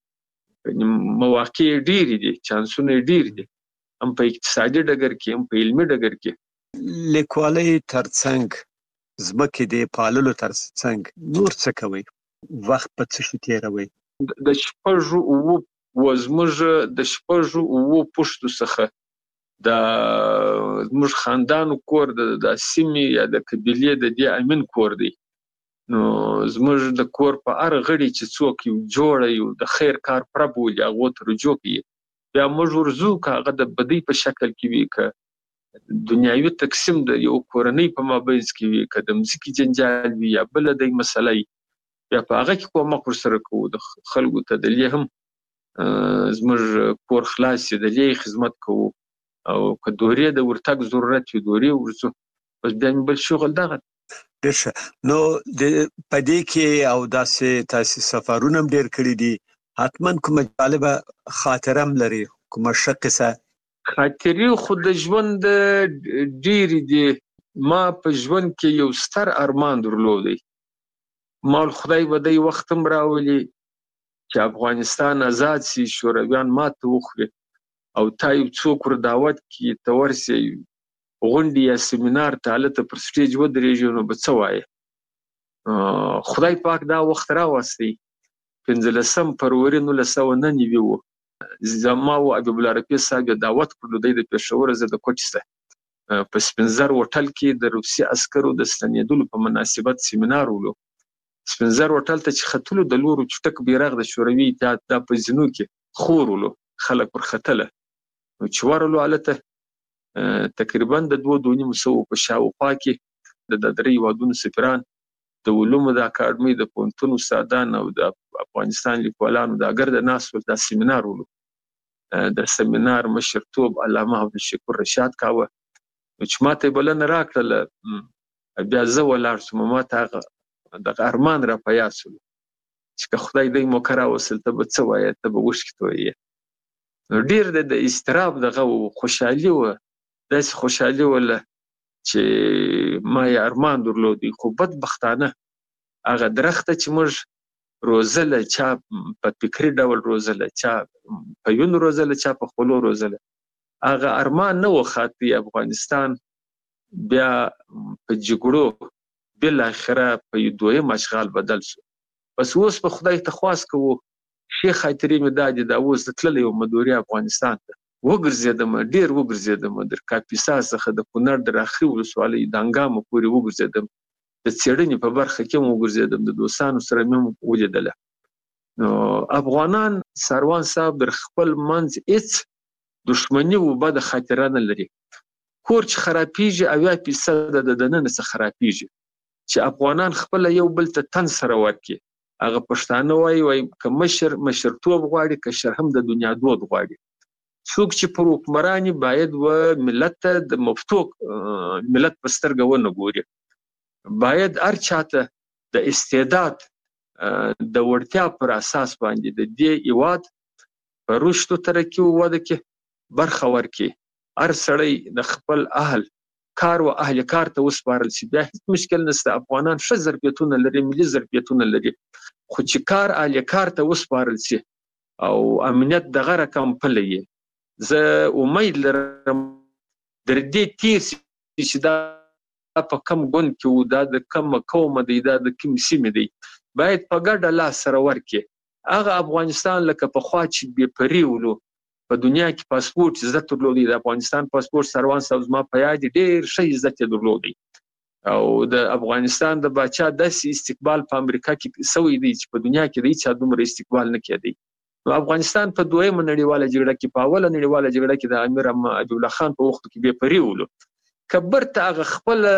مواقع ډېرې دي، چانسونه ډېر دي، هم په اقتصادي ډګر کې هم په علمي ډګر کې. لیکوالۍ ترڅنګ ځمکې د پاللو ترڅنګ نور څه کوي؟ وخت په څه شي تېروي؟ د شپږو اوو زموږ د شپږو اوو پوښتو څخه د زموږ خاندانو کور د سیمې یا د قبیلې د دې امین کور دی. نو زموږ د کور په هر غړي چې څوک یو جوړه یو د خیر کار پره بولي هغو ته رجوع کوي، بیا موږ ورځو که هغه د بدۍ په شکل کې وي، که دنیاوي تقسیم د یو کورنۍ په مابینځ کې وي، که د مځکې جنجال وي یا بله دی مسله وي، بیا په هغه کې کومک ورسره کوو. د خلکو ته د لې هم زموږ کور خلاص شي د لې خدمت کوو، او که دورې د ورتګ ضرورت وي دورې ورځو. بس بیا مې بل شغل دغه. ډېر ښه. نو په دې کې او داسې تاسې سفرونه هم ډېر کړي دي، حتما کومه جالبه خاطره هم لري، کومه ښه قصه؟ خاطرې خو د ژوند ډېرې دي. ما په ژوند کې یو ستر ارمان درلودی. ما خدای به دی وخت هم راولي چې افغانستان آزاد شي، شورویان ماته وخوري او تا یو څوک ور دعوت کړي ته ورسې غونډې یا سیمینار ته هلته پر سټیج ودرېږي نو به څه وایې؟ خدای پاک دا وخت راوستی، پنځلسم فروری نولس سوه نه نوي و. زما و حبیب الله رفیع صاحب یې دعوت کړلو، دی د پېښور زه د کوټې څخه په سپین زر هوټل کې د روسي عسکرو د ستنېدلو په مناسبت سیمینار ولو. سپین زر هوټل ته چې ختلو د لورو چټک بیرغ د شوروي اتحاد دا په زینو کې خور ولو، خلک ورختله. نو چې ورلو هلته تقریبا د دوه دوه نیمو سوو په شاوخوا کې د درې هېوادونو سفیران، د علومو د اکاډمۍ د پوهنتون استادان او د افغانستان لیکوالانو دا ګرده ناست ول، دا سیمینار ولو. د سیمینار مشرتوب علامه عبدالشکور رشاد کاوه. نو چې ما ته یې بلنه راکړله بیا زه ولاړ شوم، ما ته هغه دغه ارمان را په یاد شولو چې که خدای دی موقع راوصل ته به څه وایې، ته به اوښکې تویې. نو ډېر د اضطراب دغه و، خوشحالي وه، داسې خوشحالي وله چې ما یې ارمان درلودی. خو بدبختانه هغه درخته چې موږ روزله، چا په فکري ډول روزله، چا په یون روزله، چا په خپلو روزله، هغه ارمان نه و خاطی افغانستان بیا په جګړو بالاخره په یو دویم اشغال بدل شو. بس اوس په خدای ته خواست کوو، ښې خاطرې مې دا دي، دا اوس د تللی وم دورې افغانستان ته وګرځېدم، ډېر وګرځېدم، د کاپیسا څخه د کونړ د راخي ولسوالۍ د انګامو پورې وګرځېدم، د څېړنې په برخه کې هم وګرځېدم، د دوستانو سره مې هم ولیدله. نو افغانان سروان صاحب در خپل منځ هېڅ دښمني و بده خاطره نه لري. کور چې خرابېږي اویا فیصده د دننه څه خرابېږي. چې افغانان خپله یو بل ته تن سره ورکړي، هغه پښتانه وایي وایي که مشر مشرتوب غواړي، که شر هم د دنیا دود غواړي. څوک چې پر حکمراني باید و ملت ته د مفتو ملت په سترګه ونه ګوري، باید هر چاته د استعداد د وړتیا پر اساس باندې د دې هېواد په رشد و ترقي و وده کې برخه ورکړي. هر سړی د خپل اهل کار و اهل کار ته وسپارل شي، بیا هیڅ مشکل نشته. افغانان ښه ظرفیتونه لري، ملي ظرفیتونه لري، خو چې کار اهل کار ته وسپارل شي او امنیت دغه رقم پلی یې، زه امید لرم در دې تیر شي چې دا په کم ګوند کې و، دا د کومه قومه دی، دا د کومې سیمې دی، باید په ګډه لاس سره ورکړي. هغه افغانستان لکه پخوا چې بې پرې ولو، په دنیا کې پاسپورټ عزت درلودی، د افغانستان پاسپورټ سروان صاحب زما په یاد ډېر ښه عزت یې درلودی، او د افغانستان د باچا داسې استقبال په امریکا کې سوی دی چې په دنیا کې د هیچا دومره استقبال نه کېدی. نو افغانستان په دویمه نړیواله جګړه کې، په اوله نړیواله جګړه کې د امیر حبیب الله خان په وخت کې بې پرې ولو، که برته هغه خپله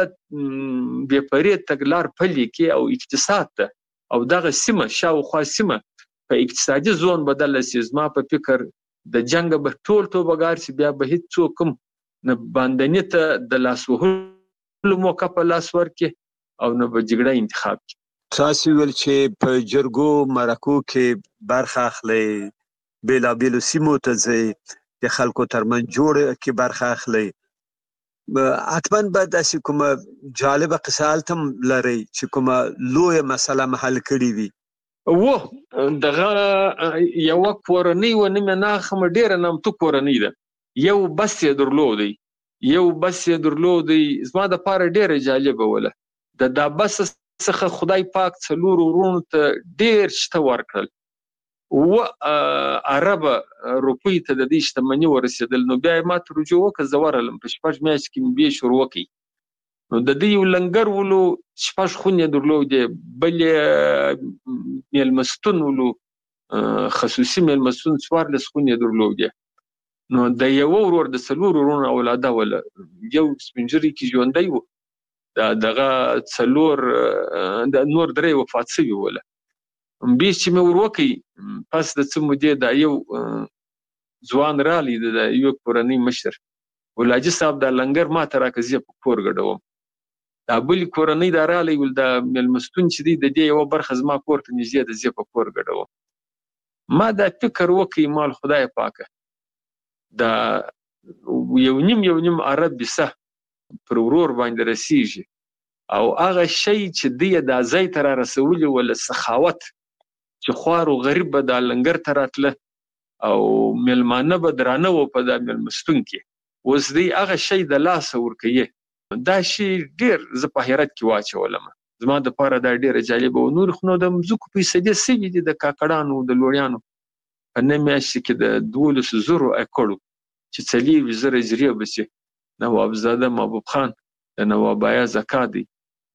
بې پرې تګلار پلي کړي او اقتصاد ته او دغه سیمه شاوخوا سیمه په اقتصادي زون بدله شي، زما په فکر د جنګ به ټول توبګار شي، بیا به هیڅ څوک هم باندني ته د لاس وهلو له موقع په لاس ورکړي او نه به جګړه انتخاب کړي. تاسو ویل چې په جرګو مرکو کې برخه اخلي، بیلابیلو سیمو ته ځئ، د خلکو ترمنځ جوړ کې برخه اخلي، حتما به داسې کومه جالبه قصه هلته هم لرئ چې کومه لویه مسله هم حل کړې وي؟ و دغه یوه کورنۍ و نمې ناخمه ډېره نامتو کورنۍ ده، یو بس یې درلودی یو بس یې درلودی زما دپاره ډېره جالبه وله. د دا بس څخه خدای پاک څلورو ورونو ته ډېر شته ورکړل، اووه اربه روپۍ ته د دې شتمني ورسېدل. نو بیا یې ما ته رجوع وکړه، زه ورغلم په شپږ میاشتې کې مې بیا شروع وکړ. نو د دې یو لنګر ولو، شپږ خونې درلودې، بل یې میلمستون ولو، خصوصي میلمستون څوارلس خونې درلودې. نو د یوه ورور د څلورو ورونو اولاده وله، یو سپین ږیری کې ژوندی و، دغه څلور د نور درې وفات شوي وله. بیا چې مې ور وکړ پس د څه مودې دا یو ځوان رالی، د یو کورنۍ مشر، ویل حاجي صاحب دا لنګر ما ته راکړه، زه په کور ګډوم. دا بلې کورنۍ دا رالی، ویل دا میلمستون چې دی د دې یوه برخه زما کور ته نږدې ده، زه په کور ګډوم. ما دا فکر وکړ مال خدای پاکه دا یو نیم یو نیم عرب بسه پر ورور باندې رسیږي، او هغه شی چې دی دا ځای ته را رسولي ولا سخاوت چې خوار و غریب به دا لنګر ته راتله او میلمانه به درانه و په دا میلمستون کې، اوس دی هغه شی د لاسه ورکوي. دا شی ډېر زه په حیرت کې واچولم، زما دپاره دا ډېره جالبه و. نور خو نو د مځکو پیسې سوي دي د کاکړانو د لوړیانو په نه میاشتې کې د دولسو زرو ایکړو چې څلېرویشت زره اجرې به شي. نوابزاده محبوب خان د نواب ایاز اکا دی،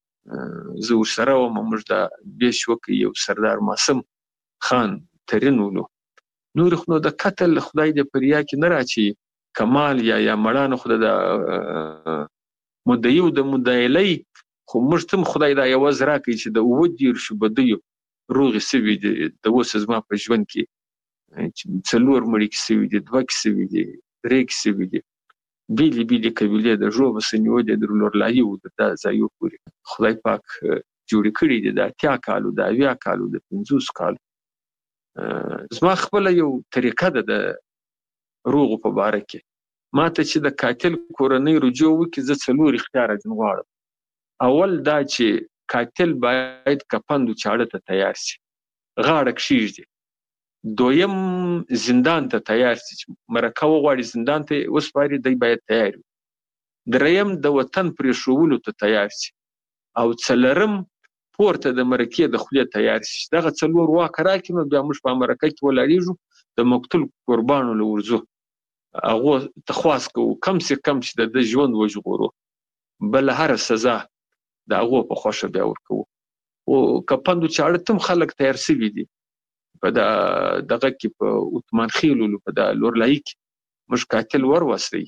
زه ورسره وم، موږ دا بیش وکړ، یو سردار معصوم خان ترین ولو. نور خو نو د قتل خدای دې په ریا کې نه راچي، کمال یا یا مړانه خو د مدعي او د مدعیلۍ خو موږ ته هم خدای دا یوازې راکړي چې د اووه دېرشو بدیو روغې سوي دي. د اوس زما په ژوند کې څلور مړي کې سوي دي، دوه کې سوي دي، درې کې سوي دي، بیلې بیلې قبیلې د ژوبه څه نیولې د لورلایي و د دا ځایو پورې خدای پاک جوړې کړي دي، د اتیا کالو، د اویا کالو، د پنځوس کالو. زما خپله یو طریقه ده د روغو په باره کې. ما ته چې د قاتل کورنۍ رجوع وکړي، زه څلور اختیاره ځین غواړم. اول دا چې قاتل باید کفن و چاړه ته تیار شي، غاړه کښېږدي. دویم زندان ته تیار شي، چې مرکه وغواړي زندان ته وسپاري، دی باید تیار وي. دریم د وطن پرېښولو ته تیار شي، او څلرم پورته د مرکې د خولې تیار شي. دغه څلور واکه راکړي، نو بیا موږ په مرکه کې ولاړېږو، د مقتول قربانو له ورځو هغو ته خواست کوو کم سې کم چې د ده ژوند وژغورو، بله هره سزا د هغو په خوښه بیا ورکوو. خو که پند و چاړه ته هم خلک تیار سوي دي، په دغه کې په اتمان خیل ولو، په د لورلایي کې موږ قاتل وروستی،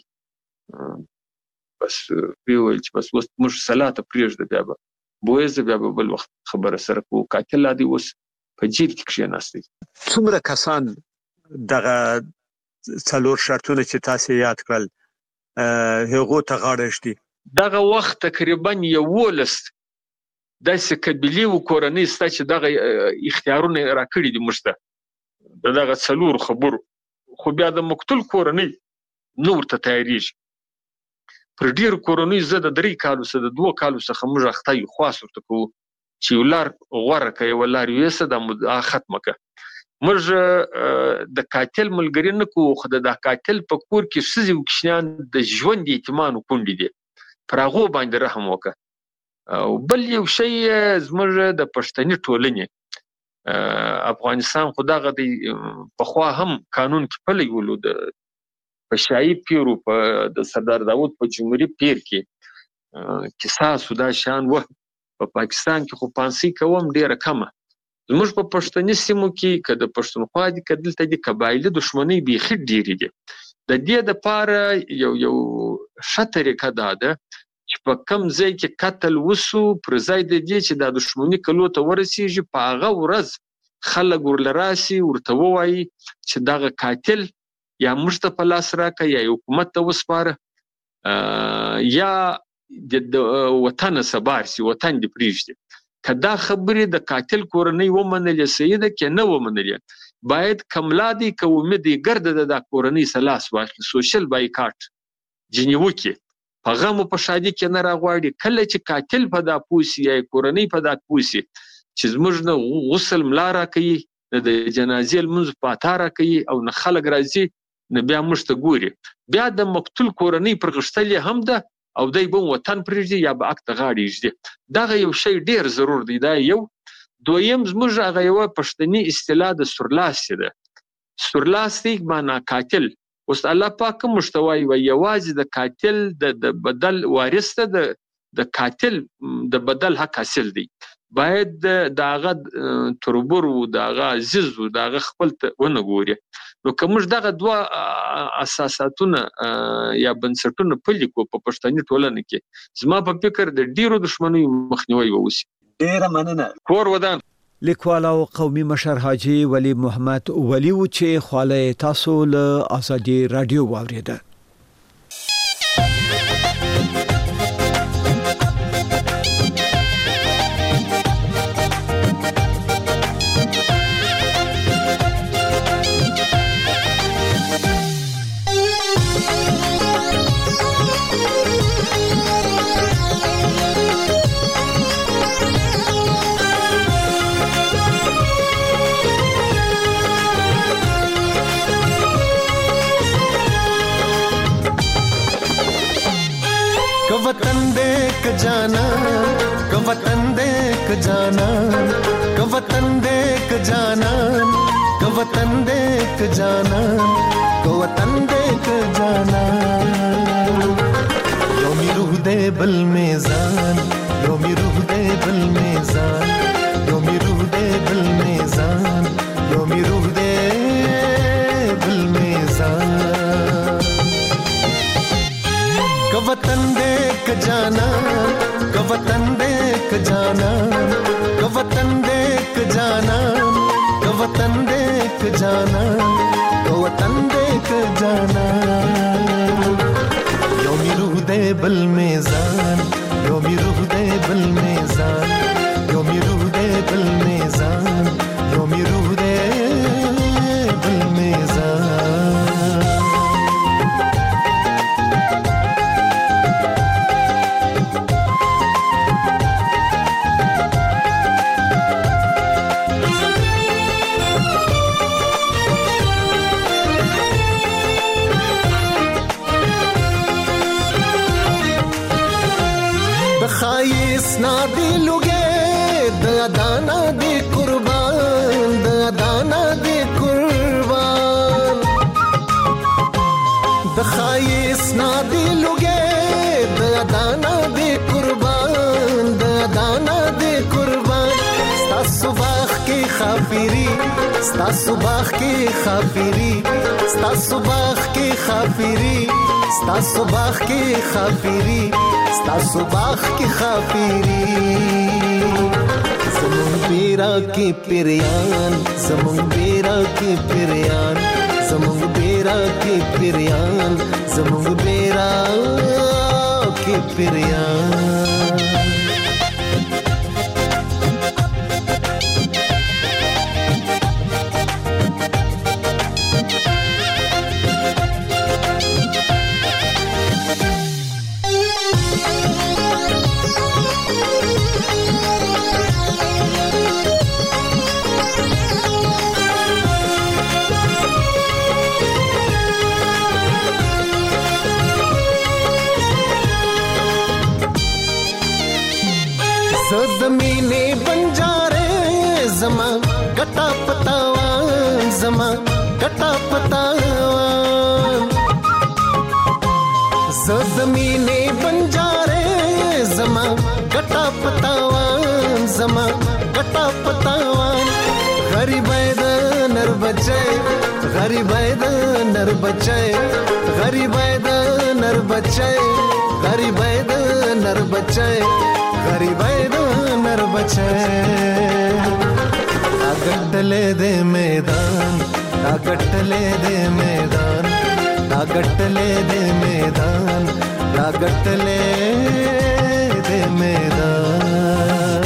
بس ویې ویل چې بس اوس موږ سلا ته پرېږده، بیا به بویزه، بیا به بل وخت خبره سره کوو. قاتل لا دی اوس په جیل کې کښېناستی. څومره کسان دغه څلور شرطونه چې تاسې یاد کړل هغو ته غاړه ږدي؟ دغه وخت تقریبا یولس داسې قبیلې و کورنۍ سته چې دغه اختیارونه یې راکړي دي موږ ته د دغه څلورو خبرو. خو بیا د مقتول کورنۍ نه ورته تیارېږي. پر ډېرو کورنیو زه د درې کالو څخه د دوو کالو څخه موږ اخته یو، خواست ورته کوو چې یو لار غوره کړه، یوه لار یې ویسه، دا مدعا ختمه کړه. موږ د قاتل ملګري نه کوو، خو د قاتل په کور کې ښځې او کوچنیان د ژوند یتیمان و کونډې دي، پر هغو باندې رحم وکړه. او بل یو شی زموږ د پښتني ټولنې افغانستان خو دغه دی پخوا هم قانون کې پلی ولو، د په شاهي پیرو په د سردار داود په جمهوري پیر کې قصاص و دا شیان و. په پاکستان کې خو پانسي کوم ډېره کمه. زموږ په پښتني سیمو کې که د پښتونخوا دي که دلته دي قبایلي دښمنۍ بیخي ډېرې دي. د دې دپاره یو یو ښه طریقه دا ده چې په کم ځای کې قتل وسو، پر ځای د دې چې دا دښمني کلو ته ورسېږي، په هغه ورځ خلک ورله راسي، ورته ووایي چې دغه قاتل یا موږ ته په لاس راکړه یا حکومت ته وسپاره، یا د وطن سبار سي وطن دی پریږدي کدا خبرې د قاتل کورنۍ ومنلې سیده کې نه ومنلې باید کملادي کومدي ګرد د کورنۍ سلاس واخلي سوشل بایکاټ جنیو کې پیغام په شادي کې نه راغواړي کله چې قاتل په دا پوسی یا کورنۍ په دا پوسی چې زموږ نه غسل ملاره کوي د جنازې لمونځ پاتاره کوي او نه خلک راځي نه بیا مشته ګوري بیا د مقتول کورنۍ پر غشتلې هم ده او دای به وطن پرېږدي یا به اکت غاړي یږدي دغه یو شی ډیر ضرور دی دا یو دویم زموږ هغه یو پښتني اصطلاح د سورلاس ده سورلاس دی معنا قاتل اوس الله پاک مشتوي و یوازې د قاتل د بدل وارث ته د د قاتل د بدل حق حاصل دی باید داغه تربور و داغه عزیز و داغه خپل ونه ګوري نو کومش دغه دوا اساساتونه یا بنسټونه پلیکو په پښتني ټولنه کې زما په فکر د ډیرو دښمنۍ مخنیوي ووسی ډیره مننه کور ودان لیکوال او قومي مشر حاجی ولی محمد ولی و چې خاله تاسو له ازادي رادیو واوریده वतन देख जाना क वतन देख जाना क वतन देख जाना क वतन देख जाना क वतन देख जाना योमी रूह दे बल मेज़ान योमी रूह दे बल मेज़ान योमी रूह दे बल मेज़ान योमी रूह दे बल मेज़ान क वतन देख जाना क वतन देख जाना क वतन देख जाना क वतन देख जाना क वतन देख जाना योमी रूह दे बल मेज़ान योमी रूह दे बल मेज़ान योमी रूह दे बल मेज़ान योमी रूह दे बल मेज़ान ना दिलुगे दाना दे कुर्बान दाना दे कुर्बान दखाइस ना दिलुगे दाना दे कुर्बान दाना दे कुर्बान स्ता सुबह की खाफिरी स्ता सुबह की खाफिरी स्ता सुबह की खाफिरी स्ता सुबह की खाफिरी स्ता सुबह की खाफिरी ज़मुन बेरा की पिरियान ज़मुन बेरा की पिरियान ज़मुन बेरा की पिरियान ज़मुन बेरा की पिरियान ज़मीने बंजारे ज़मा कटा पतावान ज़मा कटा पतावान ज़मीने बंजारे ज़मा कटा पतावान ज़मा कटा पतावान गरीब नर बचे गरीब नर बचे गरीब नर बचे गरीब नर बचे गरीब नर बचे ताकत ले दे मैदान ताकत ले दे मैदान را ګټلې د میدان را ګټلې د میدان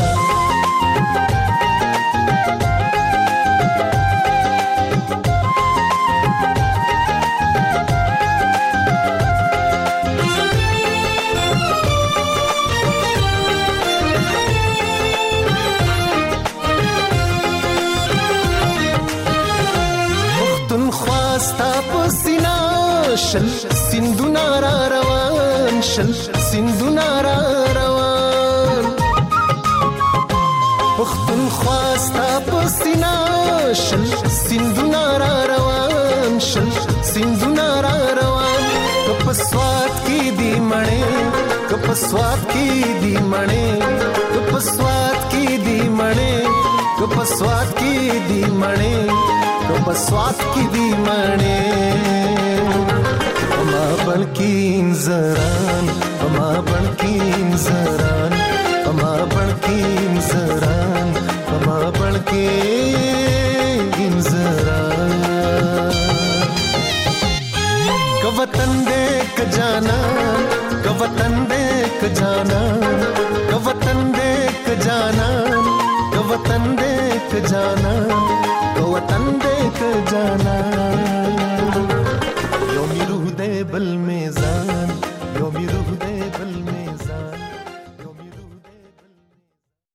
شل سندونه را روان شل سندونه را روان پښتونخوا ستا په سینا شل سندونه را روان شل سندونه را روان که په سوات کې دی مړې که په سوات کې دی مړې که په سوات کې دی مړې که په سوات کې دی مړې که په سوات کې دی مړې ما بلکین زران ما بلکین زران ما بلکین زران ما بلکین زران که وطن دے که جانا که وطن دے که جانا که وطن دے که جانا که وطن دے که جانا که وطن دے